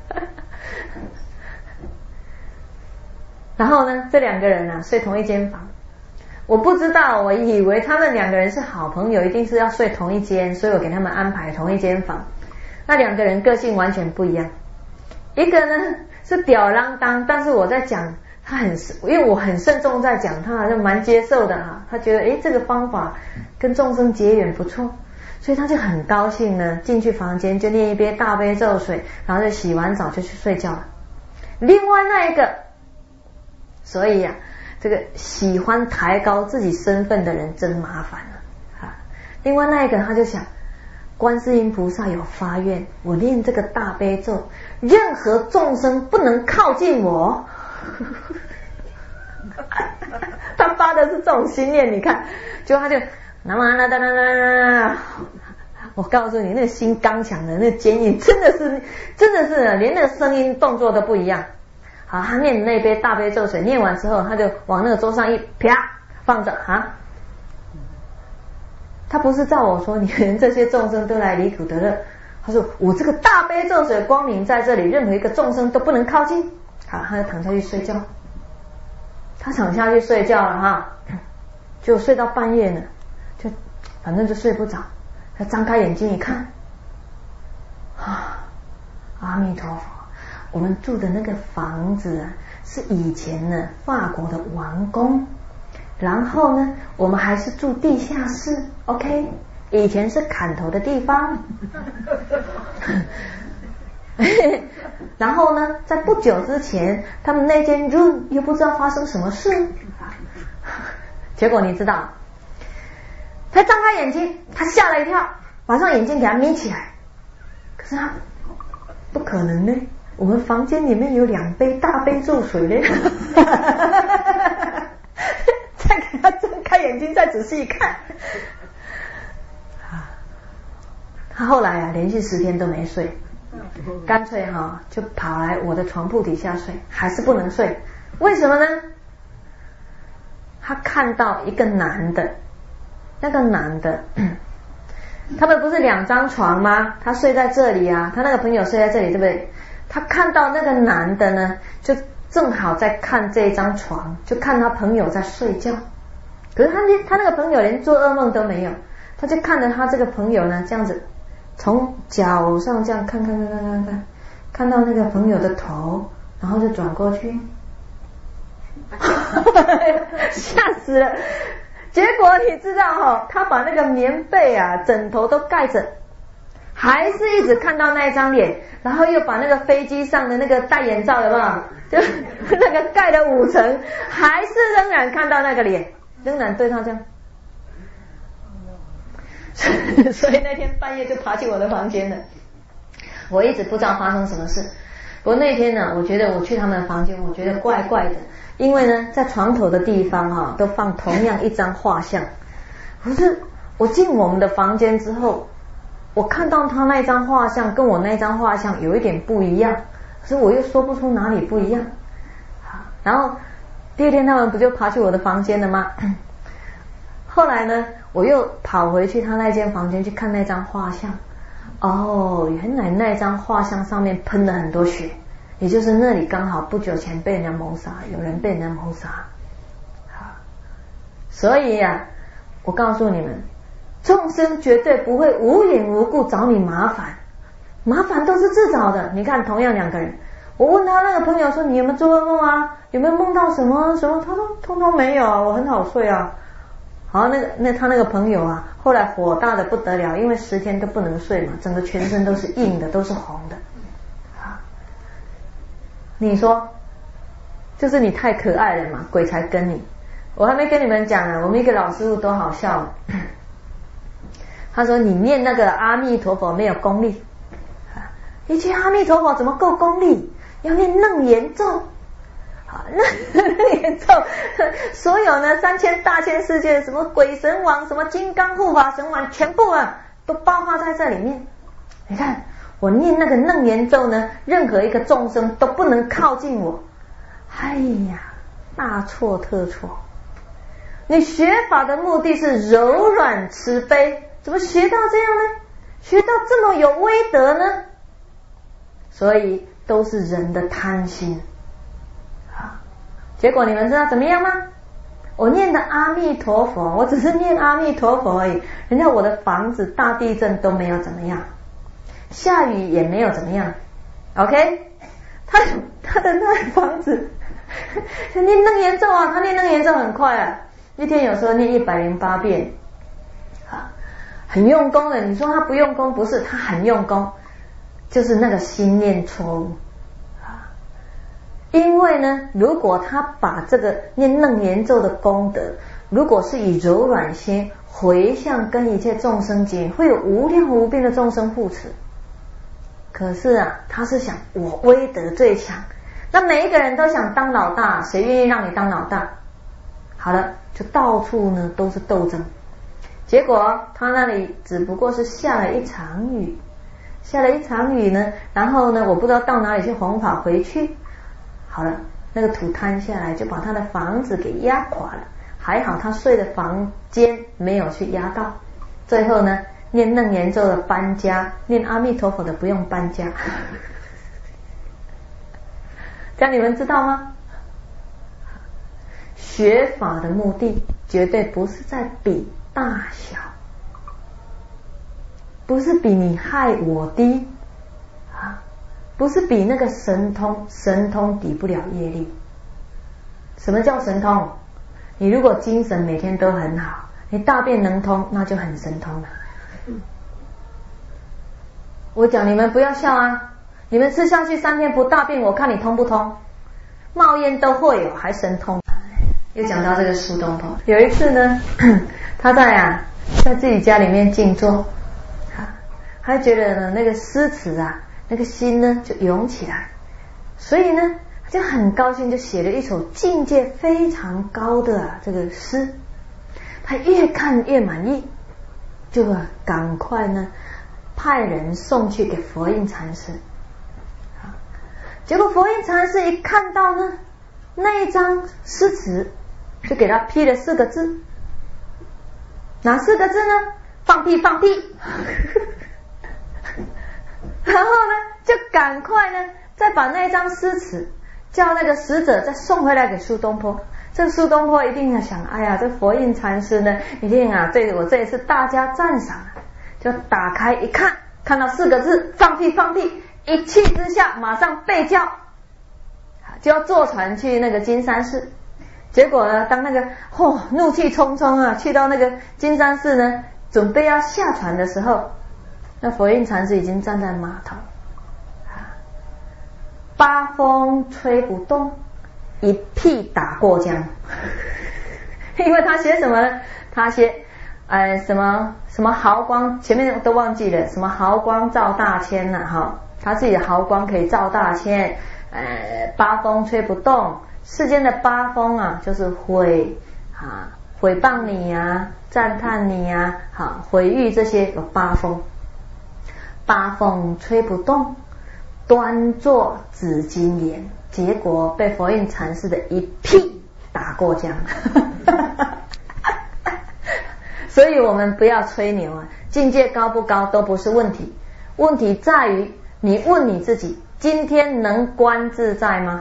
然后呢，这2个人啊睡同一间房。我不知道，我以为他们2个人是好朋友，一定是要睡同一间，所以我给他们安排同一间房。那2个人个性完全不一样，一个呢是吊儿郎当，但是我在讲他因为我很慎重在讲，他好像蛮接受的啊，他觉得这个方法跟众生结缘不错，所以他就很高兴呢，进去房间就念一杯大悲咒水，然后就洗完澡就去睡觉了。另外那一个，所以这个喜欢抬高自己身份的人真麻烦了。另外那一个他就想，观世音菩萨有发愿，我念这个大悲咒，任何众生不能靠近我。他发的是这种心念，你看，就他就我告诉你，那个心刚强的，那个坚硬，真的是连那个声音动作都不一样。好，他念那杯大悲咒水，念完之后，他就往那个桌上一啪放着啊。他不是照我说，你们这些众生都来离苦得乐。他说我这个大悲咒水光明在这里，任何一个众生都不能靠近。好，他就躺下去睡觉。他躺下去睡觉了哈，就睡到半夜呢，就反正就睡不着。他张开眼睛一看，阿弥陀佛，我们住的那个房子啊，是以前呢法国的王宫，然后呢我们还是住地下室 ，OK， 以前是砍头的地方。然后呢，在不久之前，他们那间 room 又不知道发生什么事，结果你知道，他张开眼睛，他吓了一跳，马上眼睛给他眯起来。可是他不可能呢，我们房间里面有2杯大悲咒水呢。再给他睁开眼睛，再仔细一看，他后来连续10天都没睡。干脆就跑来我的床铺底下睡，还是不能睡。为什么呢？他看到一个男的，那个男的，他们不是2张床吗？他睡在这里啊，他那个朋友睡在这里，对不对？他看到那个男的呢，就正好在看这张床，就看他朋友在睡觉。可是他那个朋友连做噩梦都没有，他就看着他这个朋友呢，这样子。从脚上这样看到那个朋友的头，然后就转过去，吓死了。结果你知道他把那个棉被啊、枕头都盖着，还是一直看到那一张脸，然后又把那个飞机上的那个戴眼罩有没有？就那个盖了5层，还是仍然看到那个脸，仍然对他这样。所以那天半夜就爬进我的房间了，我一直不知道发生什么事。不过那天呢，我觉得我去他们的房间，我觉得怪怪的，因为呢，在床头的地方都放同样一张画像。可是我进我们的房间之后，我看到他那张画像跟我那张画像有一点不一样，可是我又说不出哪里不一样。然后第2天他们不就爬去我的房间了吗？后来呢，我又跑回去他那间房间去看那张画像。原来那张画像上面喷了很多血，也就是那里刚好不久前被人家谋杀，有人被人家谋杀。所以我告诉你们，众生绝对不会无缘无故找你麻烦，麻烦都是自找的。你看同样2个人，我问他那个朋友说，你有没有做噩梦啊？有没有梦到什么什么？他说通通没有啊，我很好睡啊。 好，他那个朋友啊，后来火大的不得了，因为10天都不能睡嘛，整个全身都是硬的，都是红的。啊，你说，就是你太可爱了嘛，鬼才跟你。我还没跟你们讲呢，我们一个老师傅多好笑。他说你念那个阿弥陀佛没有功力，一句阿弥陀佛怎么够功力？要念楞严咒。楞严咒，所有呢3000大千世界什么鬼神王，什么金刚护法神王，全部啊都包括在这里面。你看我念那个楞严咒呢，任何一个众生都不能靠近我。哎呀，大错特错！你学法的目的是柔软慈悲，怎么学到这样呢？学到这么有威德呢？所以都是人的贪心。结果你们知道怎么样吗？我念的阿弥陀佛，我只是念阿弥陀佛而已，人家我的房子大地震都没有怎么样，下雨也没有怎么样。 OK， 他的那房子念楞严咒啊，他念楞严咒很快啊，一天有时候念108遍啊，很用功的。你说他不用功，不是，他很用功，就是那个心念错误。因为呢，如果他把这个念楞严咒的功德，如果是以柔软心回向跟一切众生结，会有无量无边的众生护持。可是啊，他是想我威德最强，那每一个人都想当老大，谁愿意让你当老大？好了，就到处呢都是斗争。结果他那里只不过是下了一场雨，呢，然后呢，我不知道到哪里去弘法回去。好了，那个土摊下来，就把他的房子给压垮了。还好他睡的房间没有去压到。最后呢，念楞严咒的搬家，念阿弥陀佛的不用搬家。这样你们知道吗？学法的目的绝对不是在比大小，不是比你害我低啊。不是比那个神通，神通抵不了业力。什么叫神通？你如果精神每天都很好，你大便能通，那就很神通了。我讲你们不要笑啊，你们吃下去3天不大便，我看你通不通？冒烟都会有，还神通？又讲到这个苏东坡，有一次呢，他在自己家里面静坐，他觉得呢那个诗词啊，那个心呢就涌起来，所以呢他就很高兴，就写了一首境界非常高的这个诗。他越看越满意，就赶快呢派人送去给佛印禅师。结果佛印禅师一看到呢那一张诗词，就给他批了4个字。哪4个字呢？放屁放屁。然后呢就赶快呢再把那张诗词叫那个使者再送回来给苏东坡。这苏东坡一定想，哎呀，这佛印禅师呢一定对我这一次大加赞赏，就打开一看，看到4个字放屁放屁，一气之下马上被叫，就要坐船去那个金山寺。结果呢当那个怒气冲冲去到那个金山寺呢，准备要下船的时候，那佛印禅师已经站在码头，八风吹不动，一屁打过江。因为他写什么呢？他写什么毫光，前面都忘记了，什么毫光照大千他自己的毫光可以照大千。八风吹不动，世间的八风就是毁谤你赞叹你毁誉，这些有8风。八风吹不动，端坐紫金岩，结果被佛印禅师的一屁打过江。所以我们不要吹牛境界高不高都不是问题，问题在于你问你自己，今天能观自在吗？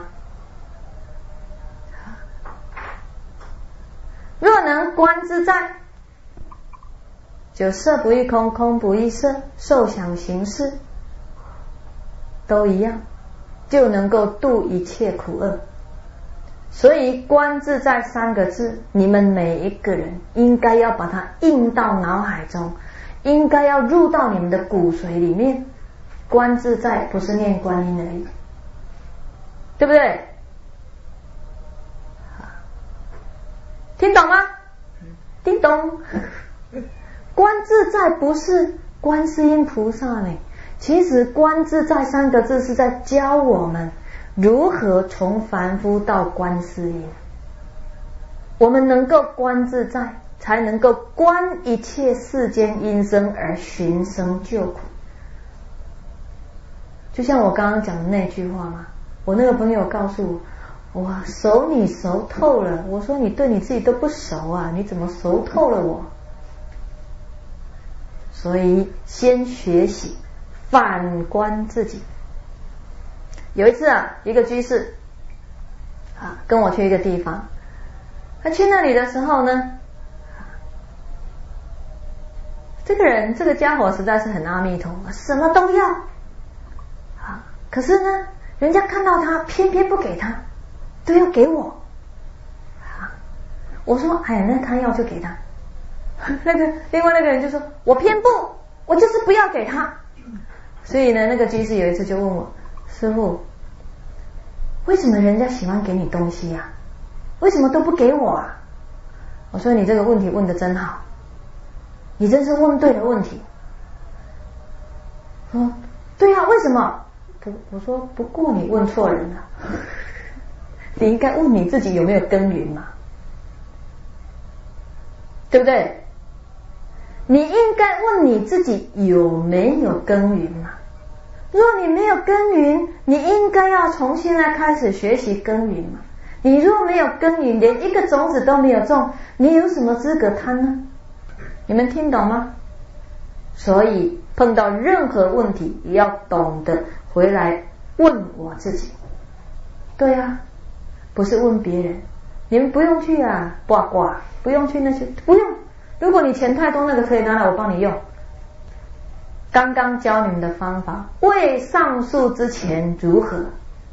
若能观自在，就色不异空，空不异色，受想行识都一样，就能够度一切苦厄。 所以观自在三个字，你们每一个人应该要把它印到脑海中，应该要入到你们的骨髓里面。观自在不是念观音而已，对不对？听懂吗？听懂。观自在不是观世音菩萨呢，其实观自在三个字是在教我们如何从凡夫到观世音。我们能够观自在，才能够观一切世间因生而寻生救苦。就像我刚刚讲的那句话嘛，我那个朋友告诉我，哇，熟你熟透了。我说你对你自己都不熟啊，你怎么熟透了我？所以先学习反观自己。有一次啊，一个居士跟我去一个地方，他去那里的时候呢，这个家伙实在是很阿弥陀佛，什么都要可是呢，人家看到他偏偏不给他，都要给我我说哎呀，那他要就给他。另外那个人就说，我偏不，我就是不要给他。所以呢，那个居士有一次就问我，师父，为什么人家喜欢给你东西呀？为什么都不给我啊？我说你这个问题问得真好，你真是问对了问题。说对啊，为什么？我说不过你问错人了，你应该问你自己有没有耕耘嘛，对不对？你应该问你自己有没有耕耘嘛。若你没有耕耘，你应该要从现在开始学习耕耘嘛。你若没有耕耘，连一个种子都没有种，你有什么资格贪呢？你们听懂吗？所以碰到任何问题也要懂得回来问我自己。对啊，不是问别人。你们不用去八卦，不用去那些，不用。如果你钱太多，那个可以拿来我帮你用。刚刚教你们的方法，未上诉之前如何？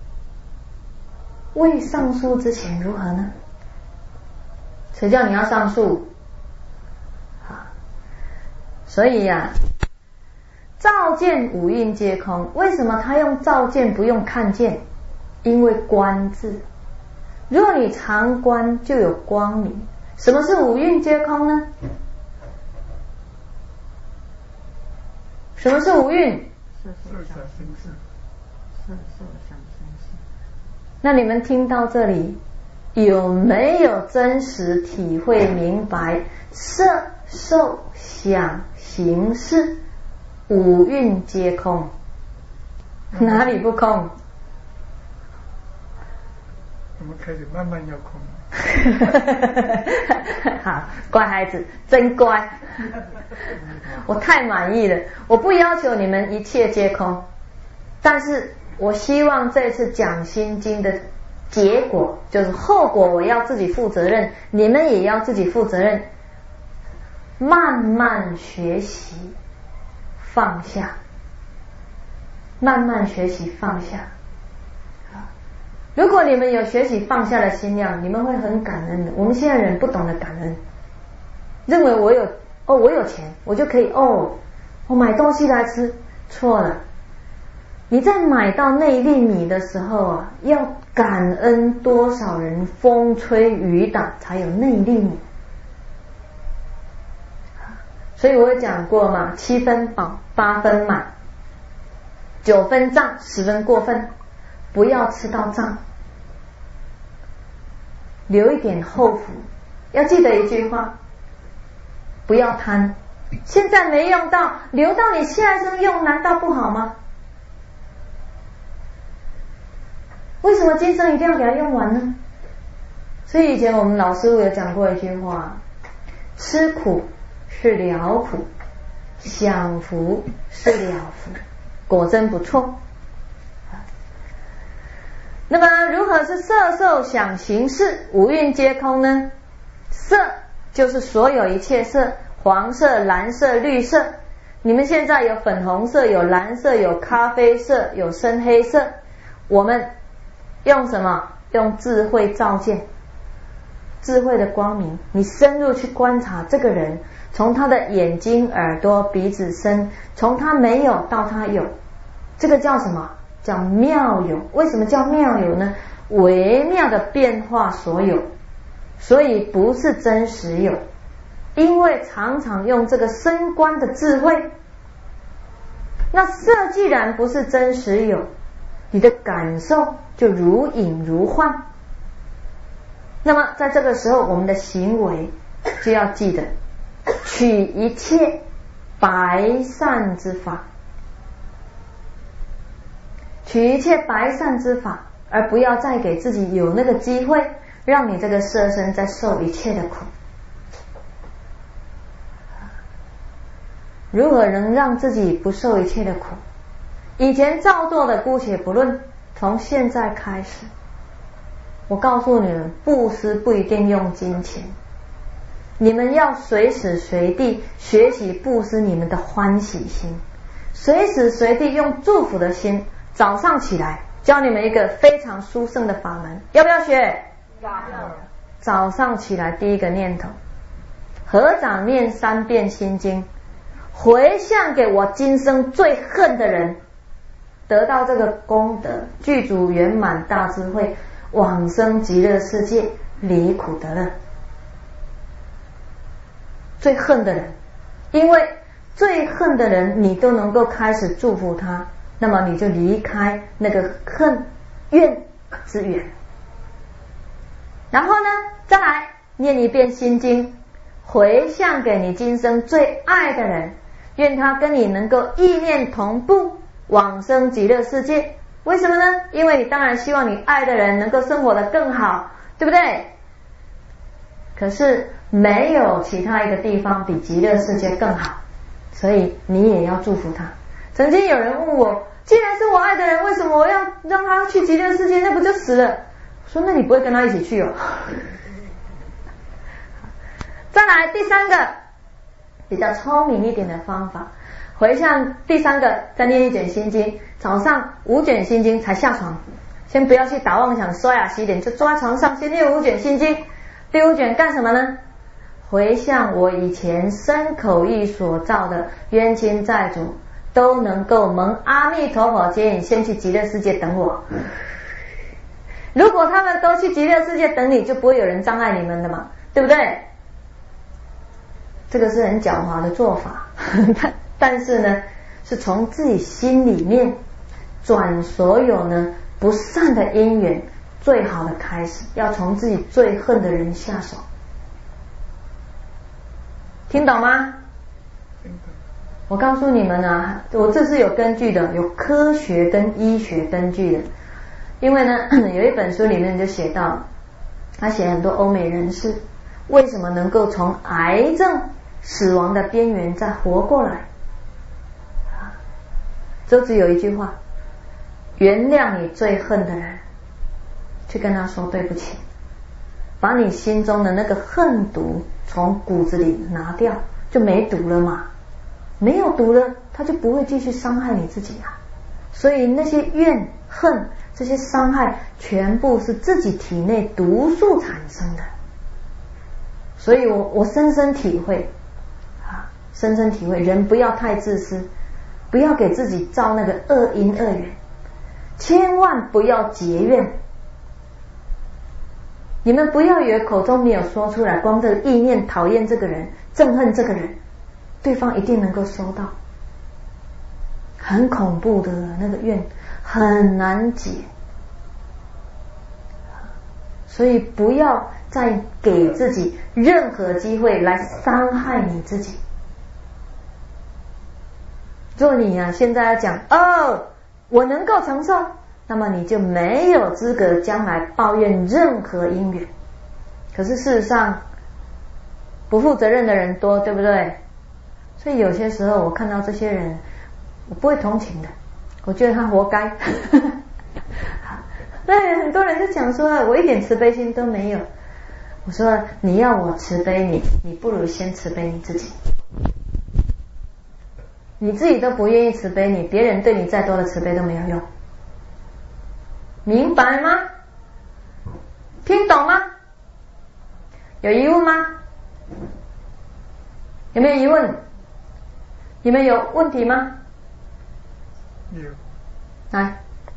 未上诉之前如何呢？谁叫你要上诉？所以照见五蕴皆空。为什么他用照见不用看见？因为观字。若你常观，就有光明。什么是五蕴皆空呢？什么是五蕴？那你们听到这里，有没有真实体会明白色受想行识五蕴皆空？哪里不空？ 我们开始慢慢要空。 好，乖孩子，真乖。我太满意了。我不要求你们一切皆空，但是我希望这次讲心经的结果，就是后果我要自己负责任，你们也要自己负责任。慢慢学习放下，慢慢学习放下。如果你们有学习放下的心量，你们会很感恩的。我们现在人不懂得感恩，认为我有钱，我就可以我买东西来吃。错了，你在买到那一粒米的时候要感恩多少人风吹雨打才有那一粒米。所以我有讲过嘛，7分饱，8分满，9分胀，10分过分。不要吃到胀，留一点后福。要记得一句话，不要贪。现在没用到，留到你下一生用，难道不好吗？为什么今生一定要给它用完呢？所以以前我们老师傅有讲过一句话，吃苦是了苦，享福是了福，果真不错。那么如何是色受想行识五蕴皆空呢？色就是所有一切色，黄色、蓝色、绿色。你们现在有粉红色，有蓝色，有咖啡色，有深黑色。我们用什么？ 用智慧照见，智慧的光明，你深入去观察这个人，从他的眼睛、耳朵、鼻子、身，从他没有到他有，这个叫什么？叫妙有。为什么叫妙有呢？微妙的变化所有，所以不是真实有，因为常常用这个深观的智慧。那色既然不是真实有，你的感受就如影如幻。那么在这个时候，我们的行为就要记得取一切白善之法，取一切白善之法，而不要再给自己有那个机会让你这个色身再受一切的苦。如何能让自己不受一切的苦？以前造作的姑且不论，从现在开始，我告诉你们，布施不一定用金钱，你们要随时随地学习布施你们的欢喜心，随时随地用祝福的心。早上起来教你们一个非常殊胜的法门，要不要学？要。早上起来第一个念头，合掌念3遍心经，回向给我今生最恨的人，得到这个功德，具足圆满大智慧，往生极乐世界，离苦得乐。最恨的人，因为最恨的人你都能够开始祝福他，那么你就离开那个恨怨之缘。然后呢，再来念1遍心经，回向给你今生最爱的人，愿他跟你能够意念同步，往生极乐世界。为什么呢？因为你当然希望你爱的人能够生活得更好，对不对？可是没有其他一个地方比极乐世界更好，所以你也要祝福他。曾经有人问我，既然是我爱的人，为什么我要让他去极乐世界？那不就死了？我说那你不会跟他一起去哦。再来第3个比较聪明一点的方法，回向第3个再念1卷心经，早上5卷心经才下床，先不要去打妄想刷牙洗脸，就坐在床上先念5卷心经。第5卷干什么呢？回向我以前身口意所造的冤亲债主都能够蒙阿弥陀佛接引，先去极乐世界等我。如果他们都去极乐世界等你，就不会有人障碍你们的嘛，对不对？这个是很狡猾的做法，但是呢，是从自己心里面转所有呢不善的因缘，最好的开始，要从自己最恨的人下手。听懂吗？我告诉你们啊，我这是有根据的，有科学跟医学根据的。因为呢，有一本书里面就写到，他写很多欧美人士为什么能够从癌症死亡的边缘再活过来，就只有一句话：原谅你最恨的人，去跟他说对不起，把你心中的那个恨毒从骨子里拿掉，就没毒了嘛。没有毒了，他就不会继续伤害你自己啊。所以那些怨恨这些伤害全部是自己体内毒素产生的。所以我深深体会深深体会，人不要太自私，不要给自己造那个恶因恶缘，千万不要结怨。你们不要以为口中没有说出来，光这个意念讨厌这个人，憎恨这个人，对方一定能够收到。很恐怖的那个怨，很难解。所以不要再给自己任何机会来伤害你自己。若你现在要讲我能够承受，那么你就没有资格将来抱怨任何因缘。可是事实上不负责任的人多，对不对？所以有些时候我看到这些人，我不会同情的，我觉得他活该。那很多人就讲说我一点慈悲心都没有。我说你要我慈悲你不如先慈悲你自己。你自己都不愿意慈悲你，别人对你再多的慈悲都没有用，明白吗？ 听懂吗？有疑问吗？有没有疑问？你们有问题吗？ 有。 来。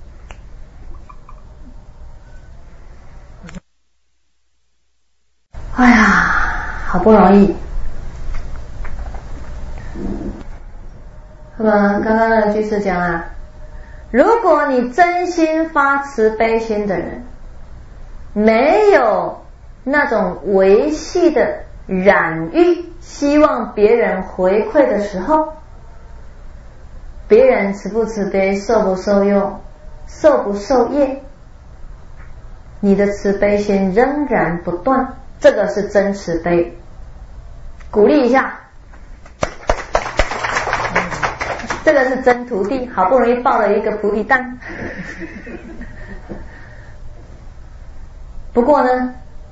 哎呀，好不容易。那么刚刚那个居士讲啊，如果你真心发慈悲心的人，没有那种维系的染欲，希望别人回馈的时候，别人慈不慈悲，受不受用，受不受业，你的慈悲心仍然不断，这个是真慈悲。鼓励一下，这个是真徒弟，好不容易抱了一个菩提蛋。不过呢，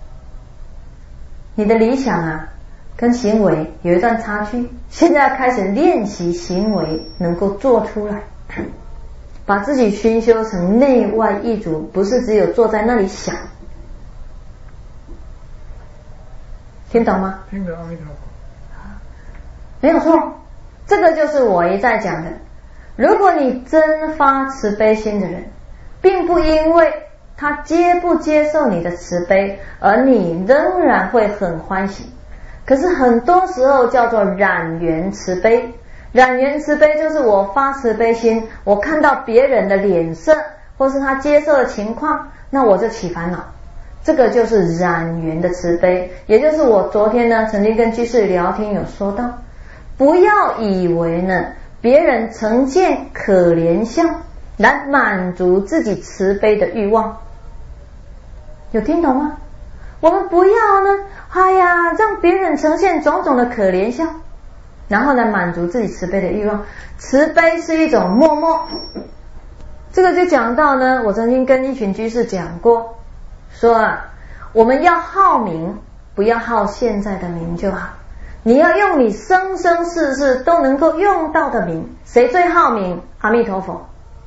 你的理想啊跟行为有一段差距，现在要开始练习行为能够做出来，把自己熏修成内外一足，不是只有坐在那里想。听懂吗？ 听得阿弥陀佛。 没有错，这个就是我一再讲的。如果你真发慈悲心的人，并不因为他接不接受你的慈悲，而你仍然会很欢喜。可是很多时候叫做染缘慈悲，染缘慈悲就是我发慈悲心，我看到别人的脸色或是他接受的情况，那我就起烦恼，这个就是染缘的慈悲。也就是我昨天呢曾经跟居士聊天有说到，不要以为呢别人呈现可怜相来满足自己慈悲的欲望，有听懂吗？我们不要呢，哎呀，让别人呈现种种的可怜相，然后呢满足自己慈悲的欲望。慈悲是一种默默，这个就讲到呢，我曾经跟一群居士讲过，说啊，我们要好名，不要好现在的名就好。你要用你生生世世都能够用到的名，谁最好名？阿弥陀佛。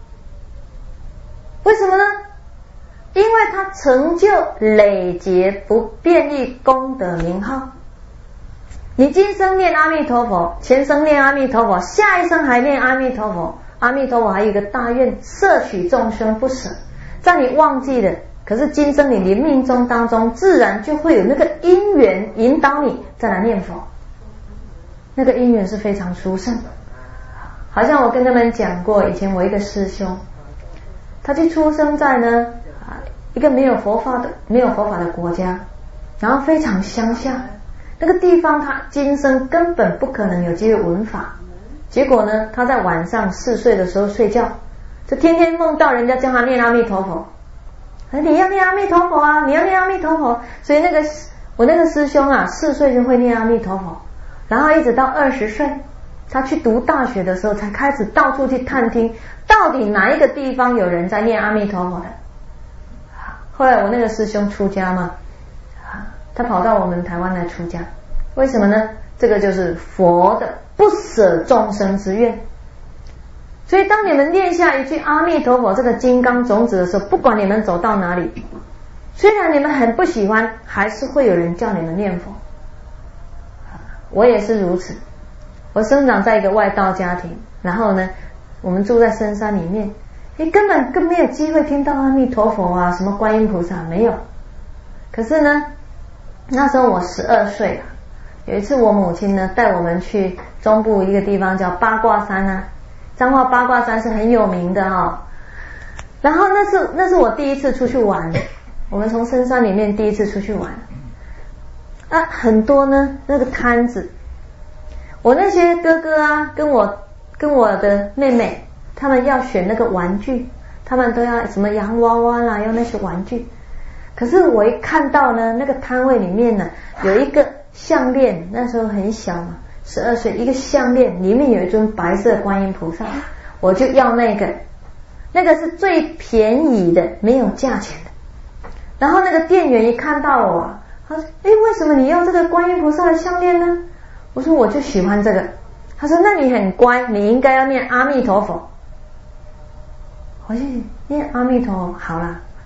为什么呢？因为他成就累劫不变异功德名号。你今生念阿弥陀佛，前生念阿弥陀佛，下一生还念阿弥陀佛。阿弥陀佛还有一个大愿，摄取众生不舍。在你忘记了，可是今生你临命终当中，自然就会有那个因缘引导你再来念佛。那个因缘是非常殊胜的。好像我跟他们讲过，以前我一个师兄，他就出生在呢一个没有佛法的国家，然后非常乡下，那个地方他今生根本不可能有机会闻法。结果呢，他在晚上4岁的时候睡觉，就天天梦到人家叫他念阿弥陀佛，你要念阿弥陀佛啊，你要念阿弥陀佛。所以我那个师兄啊，4岁就会念阿弥陀佛，然后一直到20岁，他去读大学的时候才开始到处去探听，到底哪一个地方有人在念阿弥陀佛的。后来我那个师兄出家嘛，他跑到我们台湾来出家，为什么呢？这个就是佛的不舍众生之愿。所以当你们念下一句阿弥陀佛这个金刚种子的时候，不管你们走到哪里，虽然你们很不喜欢，还是会有人叫你们念佛。我也是如此，我生长在一个外道家庭，然后呢我们住在深山里面，根本更没有机会听到阿弥陀佛啊，什么观音菩萨没有。可是呢那时候我12岁了，有一次我母亲呢带我们去中部一个地方叫八卦山啊，彰化八卦山是很有名的然后那是我第一次出去玩，我们从深山里面第一次出去玩很多呢那个摊子，我那些哥哥啊跟我的妹妹，他们要选那个玩具，他们都要什么洋娃娃啦，要那些玩具。可是我一看到呢那个摊位里面呢有一个项链，那时候很小嘛，12岁，一个项链里面有一尊白色观音菩萨，我就要那个是最便宜的，没有价钱的。然后那个店员一看到我他说为什么你要这个观音菩萨的项链呢？我说我就喜欢这个。他说那你很乖，你应该要念阿弥陀佛。我就念阿弥陀佛，好啦，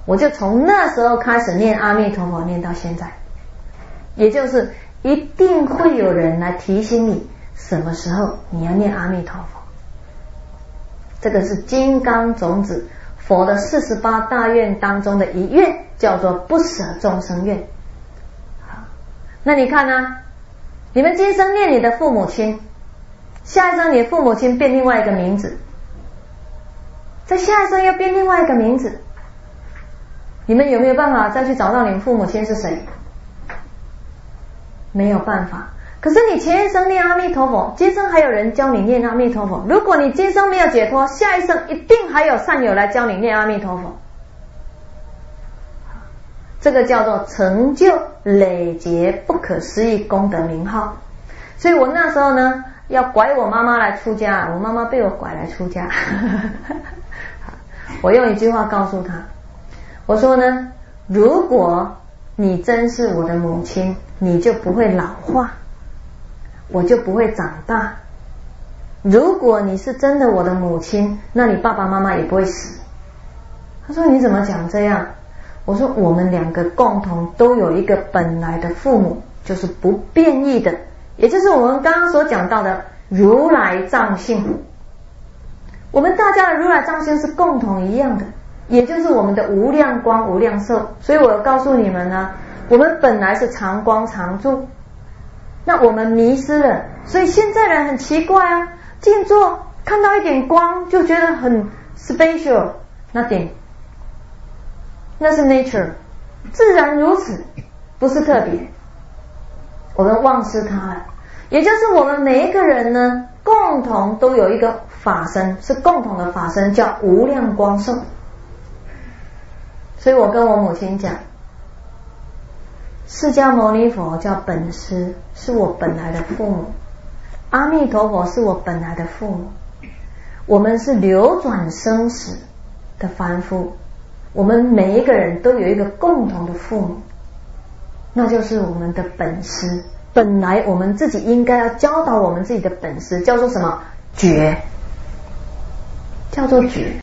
我就从那时候开始念阿弥陀佛，念到现在。也就是一定会有人来提醒你什么时候你要念阿弥陀佛。这个是金刚种子佛的48大愿当中的一愿，叫做不舍众生愿。好，那你看呢？你们今生念你的父母亲，下一生你的父母亲变另外一个名字，在下一生又变另外一个名字，你们有没有办法再去找到你们父母亲是谁？没有办法。可是你前一生念阿弥陀佛，今生还有人教你念阿弥陀佛。如果你今生没有解脱，下一生一定还有善友来教你念阿弥陀佛。这个叫做成就累劫不可思议功德名号。所以我那时候呢，要拐我妈妈来出家，我妈妈被我拐来出家。我用一句话告诉她，我说呢，如果你真是我的母亲，你就不会老化，我就不会长大。如果你是真的我的母亲，那你爸爸妈妈也不会死。他说你怎么讲这样？我说我们两个共同都有一个本来的父母，就是不变异的，也就是我们刚刚所讲到的如来藏性。我们大家的如来藏性是共同一样的，也就是我们的无量光无量寿。所以我告诉你们呢，我们本来是常光常住，那我们迷失了，所以现在人很奇怪啊，静坐看到一点光就觉得很 special， nothing， 那是 nature， 自然如此，不是特别。我们忘失它了，也就是我们每一个人呢，共同都有一个法身，是共同的法身，叫无量光寿。所以我跟我母亲讲，释迦牟尼佛叫本师，是我本来的父母；阿弥陀佛是我本来的父母。我们是流转生死的凡夫，我们每一个人都有一个共同的父母，那就是我们的本师。本来我们自己应该要教导我们自己的本师，叫做什么？觉，叫做觉。